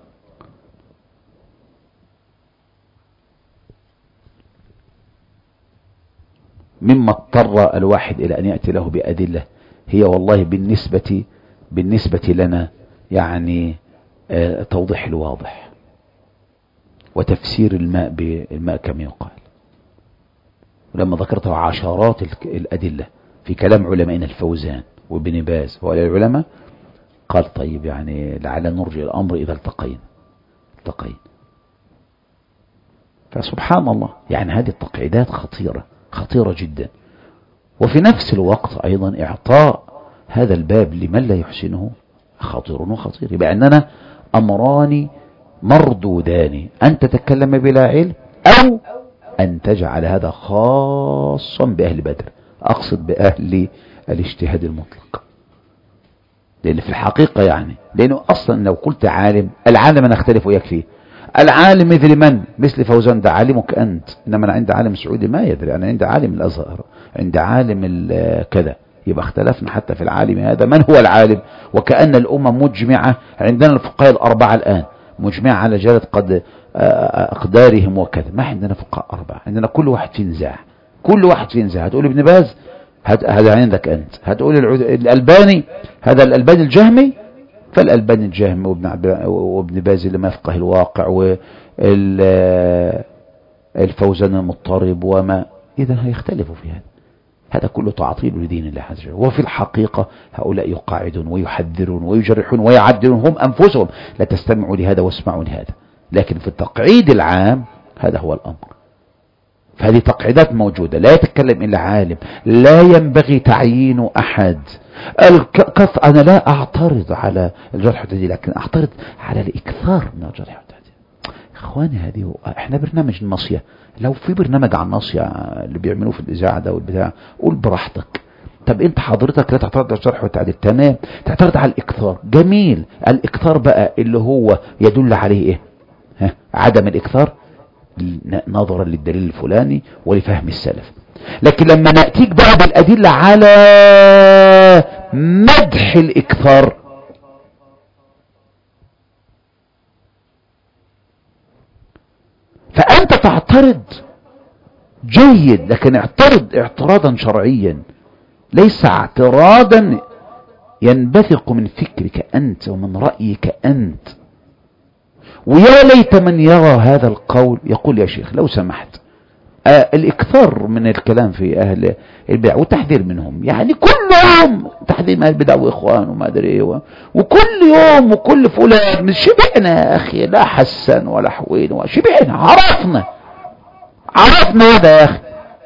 A: مما اضطر الواحد الى ان يأتي له بأدلة هي والله بالنسبة بالنسبة لنا يعني آه توضيح الواضح وتفسير الماء بالماء كما يقال. ولما ذكرت عشرات الأدلة في كلام علمائنا الفوزان وابن باز والعلماء، قال طيب يعني لعل نرجع الأمر إذا التقينا التقينا فسبحان الله يعني هذه التقعيدات خطيرة خطيرة جدا. وفي نفس الوقت أيضا إعطاء هذا الباب لمن لا يحسنه خطير وخطير. يبقى أننا أمران مردودان: أن تتكلم بلا علم أو أن تجعل هذا خاصا بأهل بدر، أقصد بأهل الاجتهاد المطلق. لأن في الحقيقة يعني لأنه أصلا لو قلت عالم، العالم نختلف ويكفي. العالم مثل من؟ مثل فوزان، ده عالمك أنت، إنما أنا عند عالم سعودي ما يدري، أنا عند عالم الأزهر، عند عالم كذا. يبقى اختلفنا حتى في العالم هذا من هو العالم. وكأن الأمة مجمعة، عندنا الفقهاء الأربعة الآن مجمعة على جلة قد أقدارهم وكذا. ما عندنا فقهاء أربعة، عندنا كل واحد في نزاع، كل واحد في نزاع. هتقول ابن باز هذا عندك أنت، هتقول الألباني هذا الألباني الجهمي، فالألباني الجهمي وابن وابن باز اللي ما يفقه الواقع، والفوزان المضطرب وما، إذا هيختلفوا في هذا. هذا كله تعطيل لدين الله عز وجل. وفي الحقيقة هؤلاء يقاعدون ويحذرون ويجرحون ويعدلون هم أنفسهم، لا تستمعوا لهذا واسمعوا لهذا. لكن في التقعيد العام هذا هو الأمر. فهذه تقعيدات موجودة، لا يتكلم إلا عالم، لا ينبغي تعيين أحد. الكف أنا لا أعترض على الجرح والتعديل، لكن أعترض على الإكثار من الجرح والتعديل. إخواني هذه إحنا برنامج النصية، لو في برنامج عن النصية اللي بيعملوه في الإذاعة ده والبتاع قول براحتك. طب أنت حضرتك لا تعترض على الجرح والتعديل، تمام، تعترض على الإكثار، جميل. الإكثار بقى اللي هو يدل عليه إيه؟ ها؟ عدم الإكثار نظرا للدليل الفلاني ولفهم السلف. لكن لما نأتيك بقى بالأدلة على مدح الإكثار، فأنت تعترض جيد، لكن اعترض اعتراضا شرعيا، ليس اعتراضا ينبثق من فكرك أنت ومن رأيك أنت. ويا ليت من يرى هذا القول يقول يا شيخ لو سمحت، آه الإكثار من الكلام في أهل البدع والتحذير منهم، يعني كل يوم تحذير من البدع وإخوان وما أدري إيه، وكل يوم وكل فلان، شبعنا يا أخي، لا حسن ولا حوين، شبعنا، عرفنا عرفنا هذا يا أخي.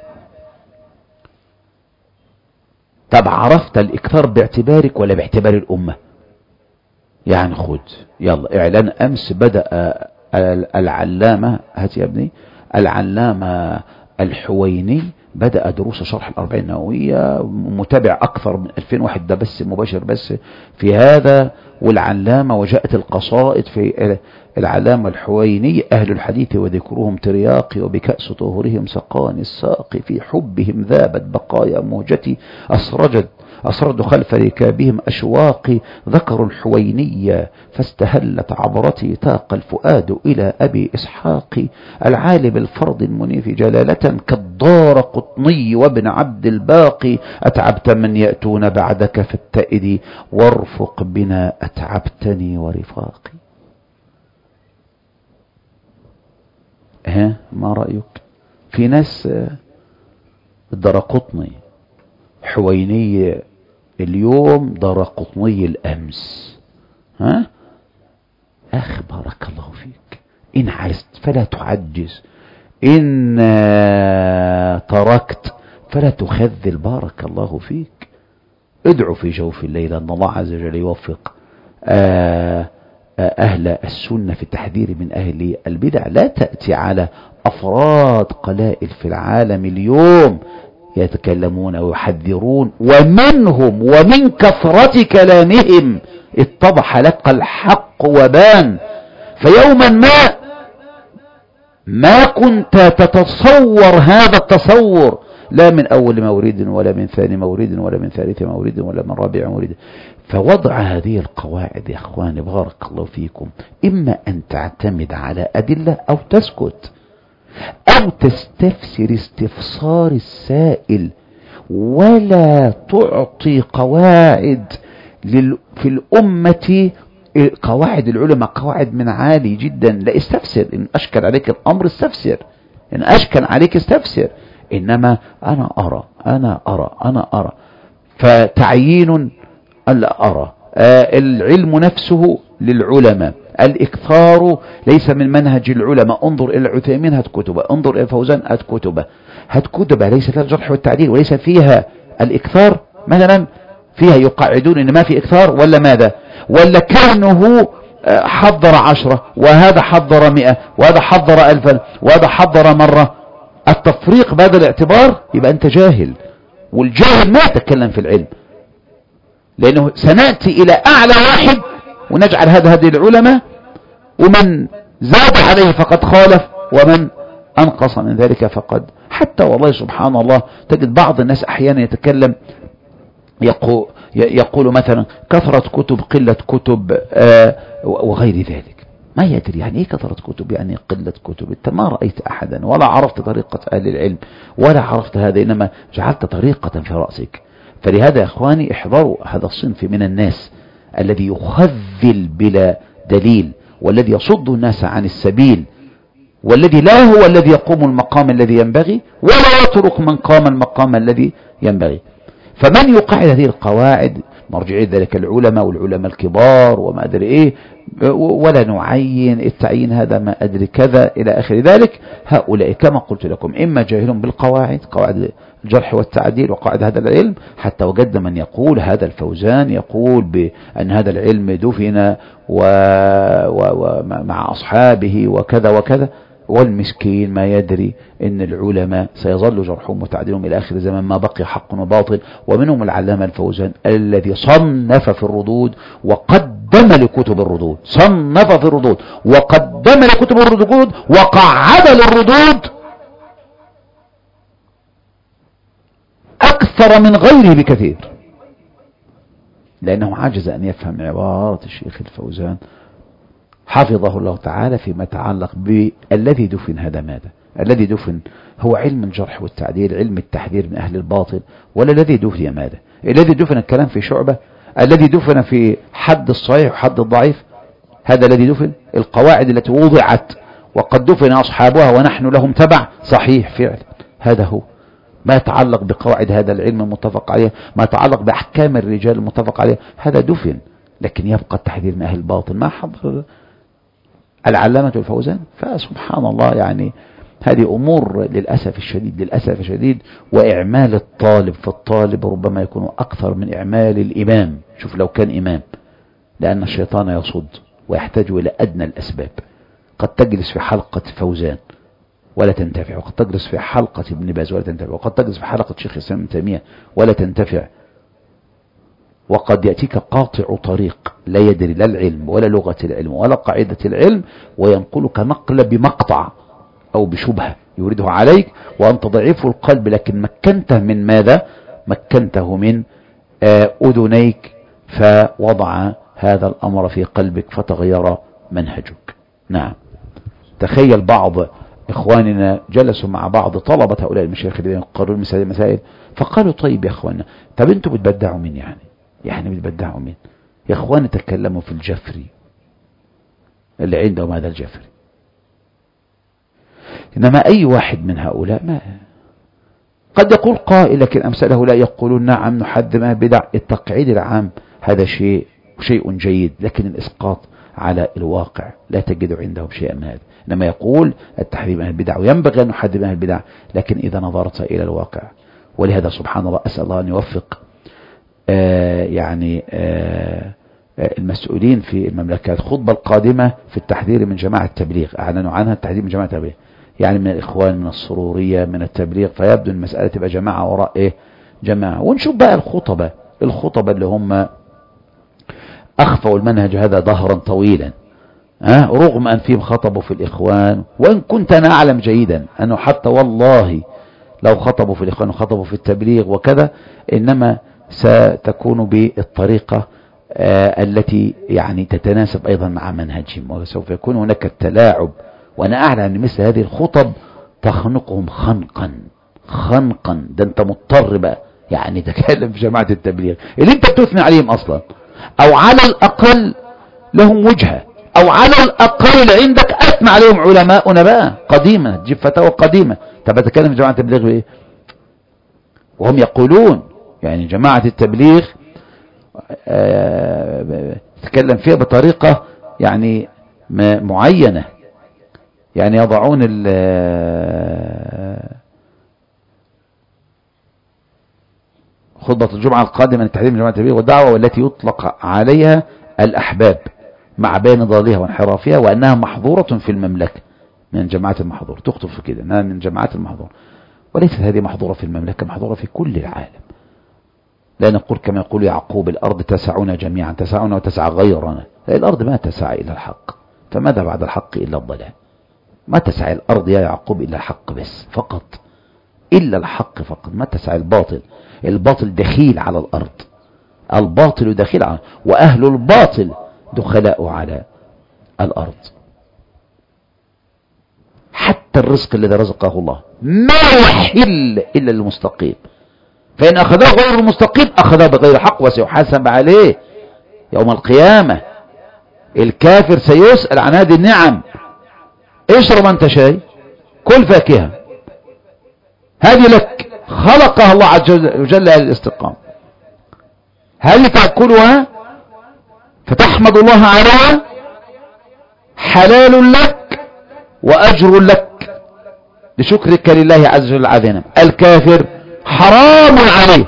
A: طب عرفت الإكثار باعتبارك ولا باعتبار الأمة؟ يعني خد يلا إعلان أمس بدأ العلامة، هات يا ابني، العلامة الحويني بدأ دروس شرح الأربعين النووية، متابع أكثر من ألفين واحد، ده بس مباشر بس في هذا. والعلامة وجاءت القصائد في العلامة الحويني: أهل الحديث وذكرهم ترياقي، وبكأس طهورهم سقاني الساقي، في حبهم ذابت بقايا موجتي، أسرجت أسرد خلف ركابهم أشواقي، ذكروا الحوينية فاستهلت عبرتي، تاق الفؤاد إلى أبي إسحاق، العالم الفرد المنيف جلالة كالدار قطني وابن عبد الباقي، أتعبت من يأتون بعدك فاتئدي، وارفق بنا أتعبتني ورفاقي. ها ما رأيك؟ في ناس الدرقطني حويني اليوم، درقطني الأمس. ها أخ بارك الله فيك، إن عجزت فلا تعجز، إن تركت فلا تخذل، بارك الله فيك. ادعو في جوف الليل أن الله عز وجل يوفق أهل السنة في التحذير من أهل البدع. لا تأتي على أفراد قلائل في العالم اليوم يتكلمون ويحذرون، ومنهم ومن كثرة كلامهم اتضح لك الحق وبان. فيوما ما ما كنت تتصور هذا التصور، لا من أول مورد ولا من ثاني مورد ولا من ثالث مورد ولا من رابع مورد. فوضع هذه القواعد يا أخواني بارك الله فيكم، إما أن تعتمد على أدلة أو تسكت، أو تستفسر استفسار السائل، ولا تعطي قواعد في الأمة، قواعد العلماء قواعد من عالي جدا. لا استفسر، إن أشكل عليك الأمر استفسر، إن أشكل عليك استفسر. إنما أنا أرى أنا أرى أنا أرى فتعيين ألا أرى. آه العلم نفسه للعلماء، الإكثار ليس من منهج العلماء. انظر إلى العثيمين هات كتبه، انظر إلى فوزان هات كتبه، هات كتبه ليس فيها الجرح والتعديل وليس فيها الإكثار. مثلا فيها يقعدون إن ما في إكثار ولا ماذا، ولا كونه حضر عشرة وهذا حضر مئة وهذا حضر ألفا وهذا حضر مرة. التفريق بهذا الاعتبار يبقى أنت جاهل، والجاهل ما يتكلم في العلم، لأنه سنأتي إلى أعلى واحد ونجعل هذا هذه العلماء، ومن زاد عليه فقد خالف، ومن أنقص من ذلك فقد. حتى والله سبحان الله تجد بعض الناس أحيانا يتكلم يقول, يقول مثلا كثرة كتب قلة كتب آه وغير ذلك. ما يدري يعني ايه كثرة كتب، يعني قلة كتب. انت ما رأيت أحدا ولا عرفت طريقة أهل العلم ولا عرفت هذا، إنما جعلت طريقة في رأسك. فلهذا يا إخواني احذروا هذا الصنف من الناس الذي يخذل بلا دليل، والذي يصد الناس عن السبيل، والذي لا هو الذي يقوم المقام الذي ينبغي ولا يترك من قام المقام الذي ينبغي. فمن يقعد هذه القواعد مرجعية ذلك العلماء والعلماء الكبار وما أدري إيه، ولا نعين التعيين هذا ما أدري كذا إلى آخر ذلك. هؤلاء كما قلت لكم إما جاهلون بالقواعد، قواعد الجرح والتعديل وقواعد هذا العلم، حتى وجدنا من يقول هذا الفوزان يقول بأن هذا العلم دفن ومع أصحابه وكذا وكذا، والمسكين ما يدري ان العلماء سيظل جرحهم وتعديلهم الى اخر الزمان ما بقي حق وباطل. ومنهم العلامة الفوزان الذي صنف في الردود وقدم قدم لكتب الردود، صنف في الردود وقدم لكتب الردود وقعد للردود أكثر من غيره بكثير، لأنه عجز أن يفهم عبارة الشيخ الفوزان حفظه الله تعالى فيما يتعلق بالذي دفن. هذا ماذا؟ الذي دفن هو علم الجرح والتعديل، علم التحذير من أهل الباطل، ولا الذي دفن ماذا؟ الذي دفن الكلام في شعبة، الذي دفن في حد الصحيح وحد الضعيف، هذا الذي دفن. القواعد التي وضعت وقد دفن أصحابها ونحن لهم تبع، صحيح فعلا، هذا هو ما يتعلق بقواعد هذا العلم المتفق عليه، ما يتعلق بأحكام الرجال المتفق عليه، هذا دفن. لكن يبقى التحذير من أهل الباطل ما حضر العلامة الفوزان. فسبحان الله، يعني هذه أمور للأسف الشديد للأسف الشديد، وإعمال الطالب في الطالب ربما يكون أكثر من إعمال الإمام. شوف لو كان إمام، لأن الشيطان يصد ويحتاج إلى أدنى الأسباب. قد تجلس في حلقة فوزان ولا تنتفع، وقد تجلس في حلقة ابن باز ولا تنتفع، وقد تجلس في حلقة شيخ الإسلام ابن تيمية ولا تنتفع، وقد يأتيك قاطع طريق لا يدري لا العلم ولا لغة العلم ولا قاعدة العلم، وينقلك نقل بمقطع أو بشبهة يريده عليك، وأنت ضعيف القلب، لكن مكنته من ماذا؟ مكنته من أذنيك، فوضع هذا الأمر في قلبك فتغير منهجك. نعم. تخيل بعض إخواننا جلسوا مع بعض طلبة هؤلاء المشايخ الذين يقررون مثل هذه المسائل، فقالوا طيب يا إخواننا، طب أنتوا بتبدعوا مين؟ يعني يعني بتبدعوا مين يا إخواني؟ تكلموا في الجفري اللي عندهم هذا الجفري، إنما أي واحد من هؤلاء ما قد يقول قائل، لكن أمثال هؤلاء يقولون نعم نحذر من البدع. التقعيد العام هذا شيء شيء جيد، لكن الإسقاط على الواقع لا تجد عندهم شيئا من هذا. إنما يقول التحذير من البدع وينبغي أن نحذر من البدع، لكن إذا نظرت إلى الواقع. ولهذا سبحان الله أسأل الله أن يوفق آه يعني آه المسؤولين في المملكة. الخطبة القادمة في التحذير من جماعة التبليغ، أعلنوا عنها التحذير من جماعة التبليغ، يعني من الإخوان من السرورية من التبليغ، فيبدو المسألة تبقى جماعة وراء إيه؟ جماعة. ونشوف بقى الخطبة الخطبة اللي هم أخفوا المنهج هذا ظهرا طويلا، أه؟ رغم أن فيهم خطبوا في الإخوان، وإن كنت أنا أعلم جيدا أنه حتى والله لو خطبوا في الإخوان وخطبوا في التبليغ وكذا، إنما ستكون بالطريقة آه التي يعني تتناسب أيضا مع منهجهم، وسوف يكون هناك التلاعب. وأنا أعلم أن مثل هذه الخطب تخنقهم خنقا خنقا. ده أنت مضطر بقى يعني تكلم في جماعة التبليغ اللي أنت بتثني عليهم أصلا، أو على الأقل لهم وجهة، أو على الأقل عندك أثنى عليهم علماؤنا بقى قديمة، تجيب فتاوى قديمة. طب تتكلم في جماعة التبليغ بإيه؟ وهم يقولون يعني جماعة التبليغ آه تتكلم فيها بطريقة يعني معينة، يعني يضعون خطبة الجمعة القادمة للتحذير من جماعة التبليغ والدعوة، والتي يطلق عليها الأحباب مع بين ضالها وانحرافها، وأنها محظورة في المملكة من جماعات المحظور. تخطب في كده أنها من جماعات المحظور، وليست هذه محظورة في المملكة، محظورة في كل العالم. لا نقول كما يقول يعقوب الأرض تسعنا جميعا، تسعنا وتسع غيرنا. الأرض ما تسع إلى الحق، فماذا بعد الحق إلا الضلال؟ ما تسع الأرض يا يعقوب إلا الحق بس فقط، إلا الحق فقط، ما تسع الباطل. الباطل دخيل على الأرض، الباطل دخيل على، وأهل الباطل دخلاء على الأرض. حتى الرزق الذي رزقه الله ما يحل إلا المستقيم، فإن أخذه غير المستقيم أخذه بغير حق وسيحاسب عليه يوم القيامة. الكافر سيسأل عن هذه النعم. اشرب أنت شاي، كل فاكهة، هذه لك، خلقها الله عز وجل للاستقامة، هل تأكلها فتحمد الله عليها؟ حلال لك وأجر لك لشكرك لله عز وجل عظيما. الكافر حرام عليه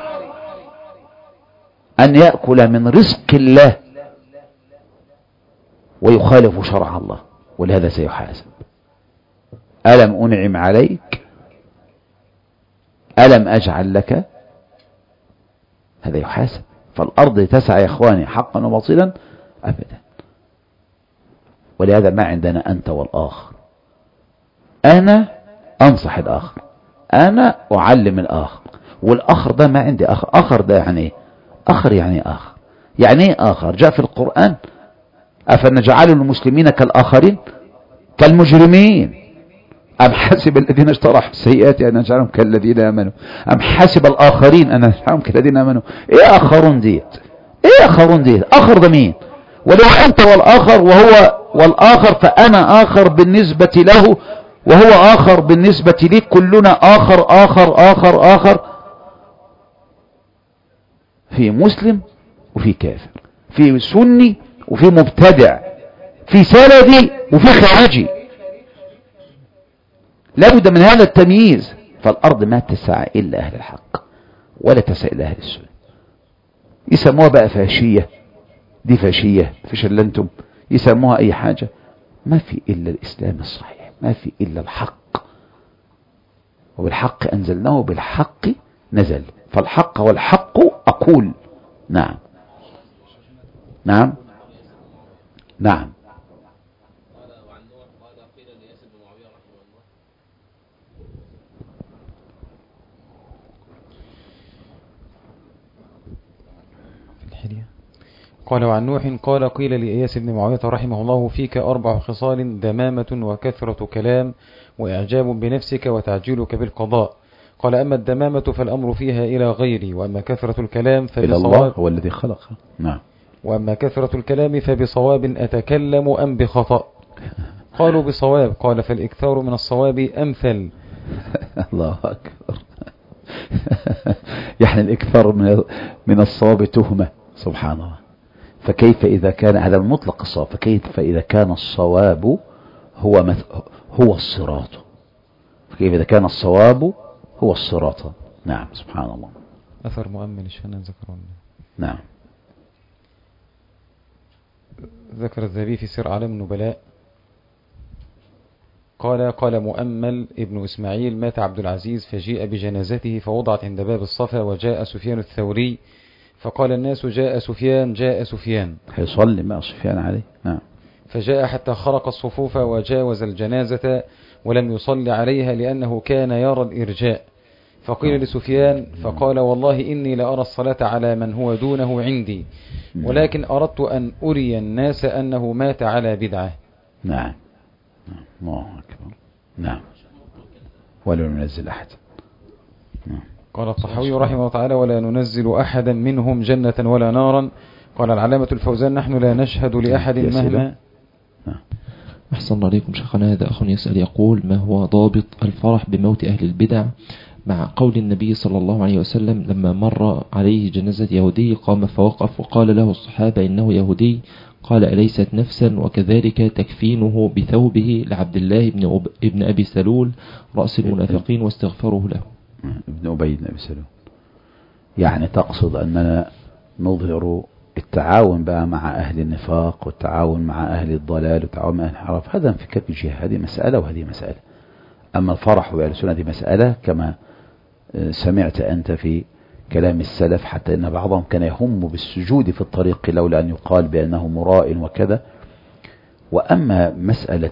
A: أن يأكل من رزق الله ويخالف شرع الله، ولهذا سيحاسب. ألم أنعم عليك؟ ألم أجعل لك؟ هذا يحاسب. فالأرض تسع يا إخواني حقا وباطلا، أبدا. ولهذا ما عندنا أنت والآخر. أنا أنصح الآخر، أنا أعلم الآخر، والآخر ده ما عندي آخر. آخر ده يعني آخر يعني آخر يعني إيه آخر؟ جاء في القرآن أفنجعل المسلمين كالآخرين كالمجرمين أم حسب الذين اجترحوا السيئات أن نجعلهم كالذين آمنوا أم حسب الآخرين أن نجعلهم كالذين آمنوا. إيه آخرون ديت؟ إيه آخرون ديت؟ آخر ده مين؟ ولو أنت والآخر وهو والآخر فأنا آخر بالنسبة له وهو آخر بالنسبة لي، كلنا آخر آخر آخر آخر، في مسلم وفي كافر، في سني وفي مبتدع، في سلفي وفي خارجي. لابد من هذا التمييز. فالأرض ما تسع إلا أهل الحق ولا تسع إلا أهل السنة. يسموها بقى فاشية، دي فاشية فيش إلا أنتم، يسموها أي حاجة. ما في إلا الإسلام الصحيح، ما في إلا الحق، وبالحق أنزلناه وبالحق نزل. فالحق والحق أقول. نعم نعم نعم.
B: قال وعن نوح قال قيل لإياس بن معاوية رحمه الله فيك أربع خصال دمامة وكثرة كلام وإعجاب بنفسك وتعجيلك بالقضاء. قال أما الدمامة فالأمر فيها إلى غيري، وأما كثرة الكلام
A: إلى الله هو الذي خلق. نعم.
B: وأما كثرة الكلام فبصواب أتكلم أم بخطأ؟ قالوا بصواب. قال فالإكثار من الصواب أمثل.
A: الله أكبر. يعني الإكثار من من الصواب تهمة. سبحان الله. فكيف إذا كان هذا المطلق الصواب، فكيف إذا كان الصواب هو مث... هو الصراط، فكيف إذا كان الصواب هو الصراط. نعم. سبحان الله.
B: أثر مؤمل الشنان ذكرون.
A: نعم.
B: ذكر الذهبي في سير أعلام النبلاء قال قال مؤمل ابن إسماعيل مات عبد العزيز فجيء بجنازته فوضعت عند باب الصفا، وجاء سفيان الثوري فقال الناس جاء سفيان جاء سفيان،
A: هيصلي مع سفيان عليه. نعم.
B: فجاء حتى خرق الصفوف وجاوز الجنازة ولم يصلي عليها لأنه كان يرى الإرجاء. فقيل لسفيان فقال والله إني لأرى الصلاة على من هو دونه عندي، ولكن أردت أن أري الناس أنه مات على بدعة.
A: نعم. الله أكبر. نعم. ولا ننزل أحد. نعم.
B: قال الطحاوي رحمه الله تعالى ولا ننزل أحدا منهم جنة ولا نارا. قال العلامة الفوزان نحن لا نشهد لأحد مهما.
D: أحسن عليكم شيخنا. هذا أخ يسأل يقول ما هو ضابط الفرح بموت أهل البدع مع قول النبي صلى الله عليه وسلم لما مر عليه جنازة يهودي قام فوقف وقال له الصحابة إنه يهودي، قال أليست نفسا؟ وكذلك تكفينه بثوبه لعبد الله بن, أب... ابن أبي سلول رأس المنافقين واستغفره له.
A: ابن أبي بن أبي سلول. يعني تقصد أننا نظهر التعاون بقى مع أهل النفاق والتعاون مع أهل الضلال والتعاون مع أهل الحرف، هذا في كل جهة. هذه مسألة وهذه مسألة. أما الفرح بأهل السنة دي مسألة كما سمعت أنت في كلام السلف، حتى إن بعضهم كان يهم بالسجود في الطريق لولا أن يقال بأنه مراء وكذا. وأما مسألة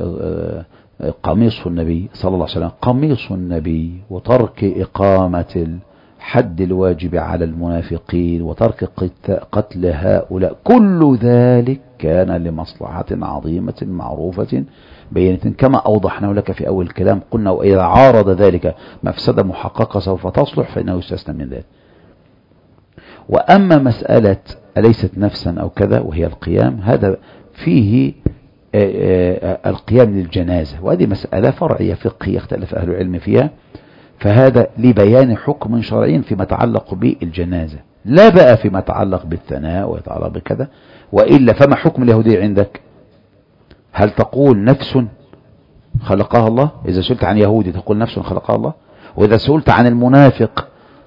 A: قميص النبي صلى الله عليه وسلم، قميص النبي وترك إقامة الحد الواجب على المنافقين وترك قتل هؤلاء، كل ذلك كان لمصلحة عظيمة معروفة بينة كما أوضحنا لك في أول الكلام. قلنا وإذا عارض ذلك مفسدة محققة سوف تصلح فإنه يستثنى من ذلك. وأما مسألة أليست نفسا أو كذا وهي القيام، هذا فيه القيام للجنازة، وهذه مسألة فرعية فقهية يختلف أهل العلم فيها، فهذا لبيان حكم شرعي فيما يتعلق بالجنازة، لا بقى فيما يتعلق بالثناء ويتعلق بكذا. وإلا فما حكم اليهودية عندك؟ هل تقول نفس خلقها الله؟ إذا سئلت عن يهودي تقول نفس خلقها الله؟ وإذا سئلت عن المنافق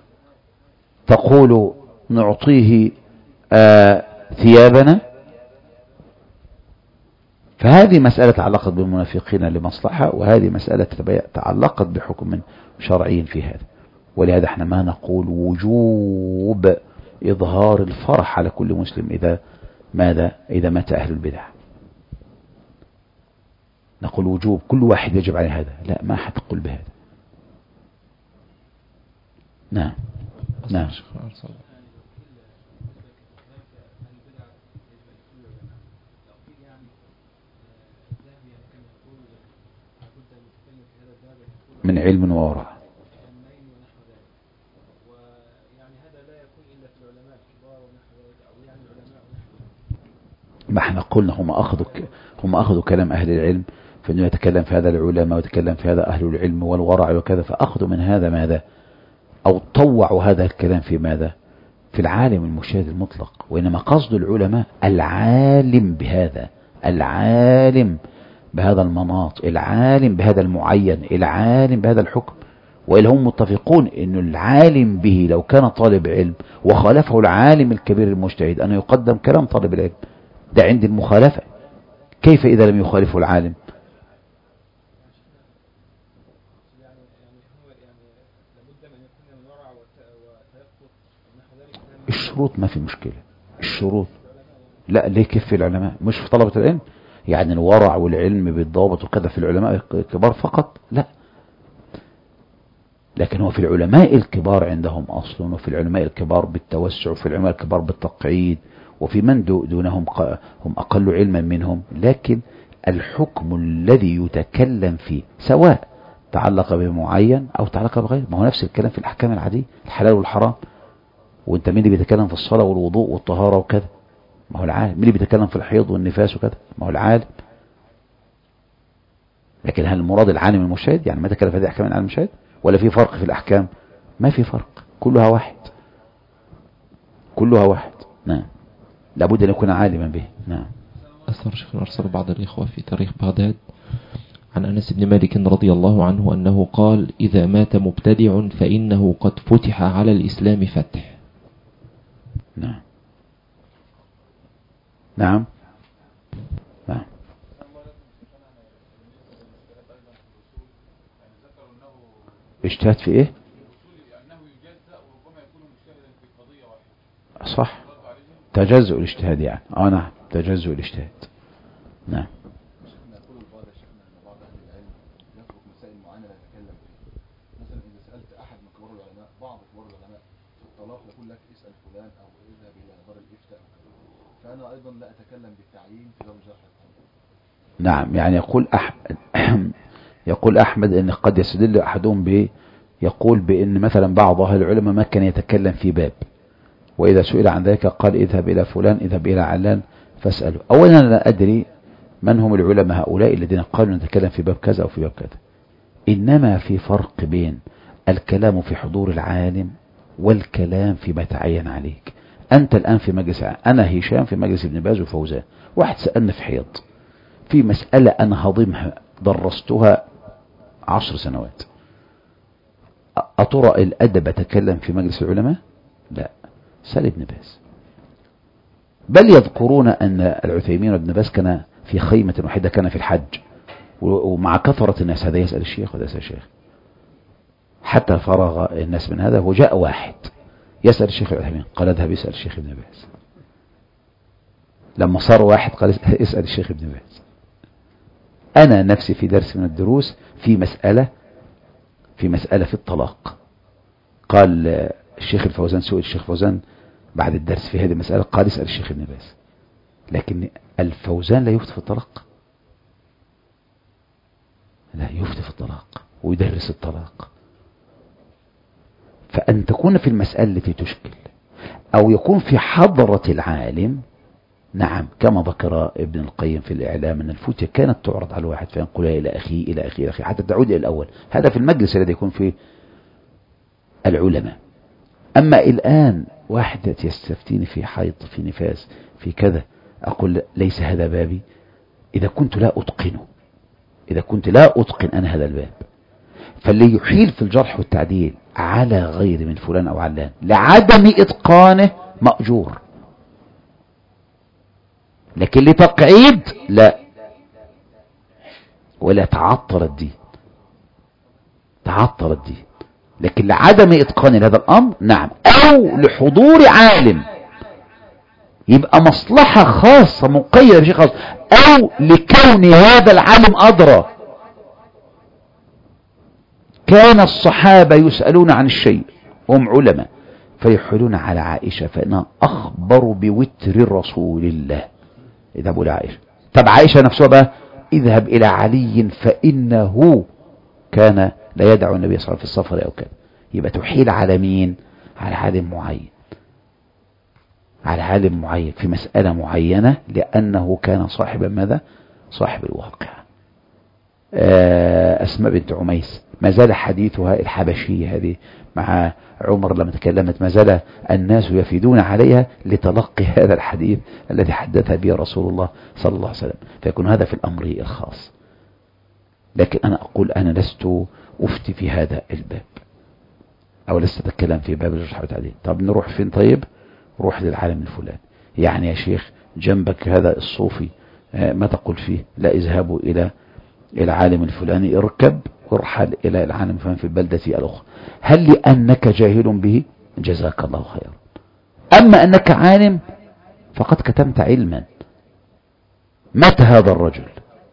A: تقول نعطيه آه ثيابنا؟ فهذه مسألة تعلقت بالمنافقين لمصلحة، وهذه مسألة تعلقت بحكم شرعي في هذا. ولهذا احنا ما نقول وجوب إظهار الفرح على كل مسلم إذا ماذا إذا مات أهل البدع؟ نقول وجوب كل واحد يجب عليه هذا؟ لا، ما حد تقول بهذا. نعم نعم. من علم وورع. ما احنا قلنا هم أخذوا هم أخذوا كلام أهل العلم، فإنه يتكلم في هذا العلماء ويتكلم في هذا أهل العلم والورع وكذا، فأخذوا من هذا ماذا؟ أو طوعوا هذا الكلام في ماذا؟ في العالم المجتهد المطلق. وإنما قصد العلماء العالم بهذا، العالم بهذا المناط، العالم بهذا المعين، العالم بهذا الحكم. وإلا هم متفقون أن العالم به لو كان طالب علم وخالفه العالم الكبير المجتهد أنه يقدم كلام طالب العلم، ده عند المخالفة. كيف إذا لم يخالفه العالم؟ الشروط ما في مشكلة، الشروط لا ليه كيف في العلماء مش في طلبة العلم؟ يعني الورع والعلم بالضابط وكذا في العلماء الكبار فقط؟ لا، لكن هو في العلماء الكبار عندهم أصل، وفي العلماء الكبار بالتوسع، وفي العلماء الكبار بالتقعيد، وفي من دونهم هم أقل علما منهم. لكن الحكم الذي يتكلم فيه سواء تعلق بمعين أو تعلق بغير، ما هو نفس الكلام في الأحكام العادية، الحلال والحرام. وانت مين اللي بيتكلم في الصلاة والوضوء والطهارة وكذا؟ ما هو العالم. مين اللي بيتكلم في الحيض والنفاس وكذا؟ ما هو العالم. لكن هل المراد العالم المجتهد؟ يعني ما تكلم في هذه الأحكام العالم المجتهد؟ ولا في فرق في الأحكام؟ ما في فرق، كلها واحد، كلها واحد. نعم، لابد أن يكون عالما به. نعم.
D: أثر شيخنا أرسل بعض الإخوة في تاريخ بغداد عن أنس بن مالك رضي الله عنه أنه قال: إذا مات مبتدع فإنه قد فتح على الإسلام فتح.
A: نعم نعم نعم. اجتهد في ايه؟ صح، تجزؤ الاجتهاد يعني. اه نعم، تجزؤ الاجتهاد. نعم.
C: فأنا أيضا لا أتكلم بالتعيين في باب الجرح.
A: نعم، يعني يقول أحمد يقول أحمد أن قد يستدل أحدهم ب يقول بأن مثلا بعض أهل العلماء ما كان يتكلم في باب، وإذا سئل عن ذلك قال: اذهب إلى فلان، اذهب إلى علان فاسأله. أولا أنا لا أدري من هم العلماء هؤلاء الذين قالوا نتكلم في باب كذا أو في باب كذا. إنما في فرق بين الكلام في حضور العالم والكلام فيما تعين عليك. أنت الآن في مجلس، أنا هشام في مجلس ابن باز وفوزان، واحد سألنا في حيض في مسألة أنا هضمها درستها عشر سنوات، أترى الأدب أتكلم في مجلس العلماء؟ لا، سأل ابن باز. بل يذكرون أن العثيمين وابن باز كان في خيمة واحدة، كان في الحج، ومع كثرة الناس هذا يسأل الشيخ وهذا يسأل الشيخ، حتى فرغ الناس من هذا وجاء واحد يسأل الشيخ العثيمين، قال: اذهب يسأل الشيخ ابن باز. لما صار واحد قال: اسأل الشيخ ابن باز. أنا نفسي في درس من الدروس في مسألة في مسألة في الطلاق، قال الشيخ الفوزان، سئل الشيخ فوزان بعد الدرس في هذه المسألة، قال: اسأل الشيخ ابن باز. لكن الفوزان لا يفتي في الطلاق، لا يفتي في الطلاق ويدرس الطلاق. فأن تكون في المسألة التي تشكل أو يكون في حضرة العالم، نعم، كما ذكر ابن القيم في الإعلام أن الفتية كانت تعرض على الواحد فينقلها إلى أخيه إلى أخيه إلى أخيه حتى تعود إلى الأول. هذا في المجلس الذي يكون فيه العلماء. أما الآن واحد يستفتيني في حيض، في نفاس، في كذا، أقول ليس هذا بابي. إذا كنت لا أتقنه، إذا كنت لا أتقن أنا هذا الباب، فاللي يحيل في الجرح والتعديل على غير من فلان أو علان لعدم إتقانه مأجور، لكن لتقعيد لا، ولا تعطل الدين، تعطل الدين. لكن لعدم إتقان هذا الأمر نعم، أو لحضور عالم يبقى مصلحة خاصة مقيدة بشيء خاص، او لكون هذا العالم ادرى. كان الصحابة يسألون عن الشيء هم علماء فيحلون على عائشة فإنها أخبر بوتر رسول الله. اذهبوا لعائشة. طب عائشة نفسها بقى اذهب إلى علي فإنه كان لا يدع النبي صلى الله عليه وسلم في السفر أو كذا. يبقى تحيل على مين؟ على عالم معين، على عالم معين في مسألة معينة لأنه كان صاحبا ماذا؟ صاحب الواقع. أسماء بنت عميس ما زال حديثها الحبشية هذه مع عمر لما تكلمت ما زال الناس يفيدون عليها لتلقي هذا الحديث الذي حدث به رسول الله صلى الله عليه وسلم، فيكون هذا في الأمر الخاص. لكن أنا أقول أنا لست أفتي في هذا الباب أو لست أتكلم في باب الجرح والتعديل. طب نروح فين؟ طيب روح للعالم الفلاني. يعني يا شيخ جنبك هذا الصوفي ما تقول فيه؟ لا اذهبوا إلى العالم الفلاني، اركب وارحل إلى العالم الفلاني في البلدة الأخرى. هل لأنك جاهل به؟ جزاك الله خيرا. أما أنك عالم فقد كتمت علما. مات هذا الرجل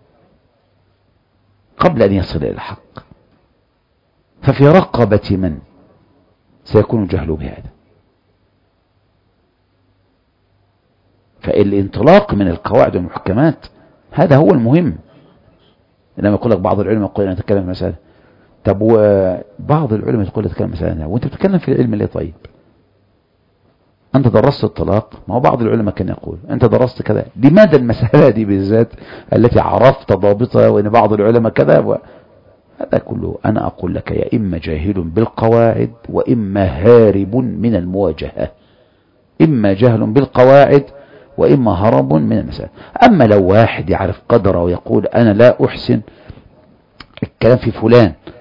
A: قبل أن يصل إلى الحق، ففي رقبة من سيكون جهله بهذا؟ فالانطلاق من القواعد والمحكمات هذا هو المهم. لما يقول لك بعض العلماء يقول أنا أتكلم في مسألة، طب وبعض العلماء يقول لك أتكلم في مسألة وأنت بتتكلم في العلم ليه؟ طيب أنت درست الطلاق، ما هو بعض العلماء كان يقول أنت درست كذا، لماذا المسألة دي بالذات التي عرفت ضابطها وأن بعض العلماء كذا و... هذا كله أنا أقول لك يا إما جاهل بالقواعد وإما هارب من المواجهة، إما جهل بالقواعد وإما هرب من المسألة. أما لو واحد يعرف قدره ويقول أنا لا أحسن الكلام في فلان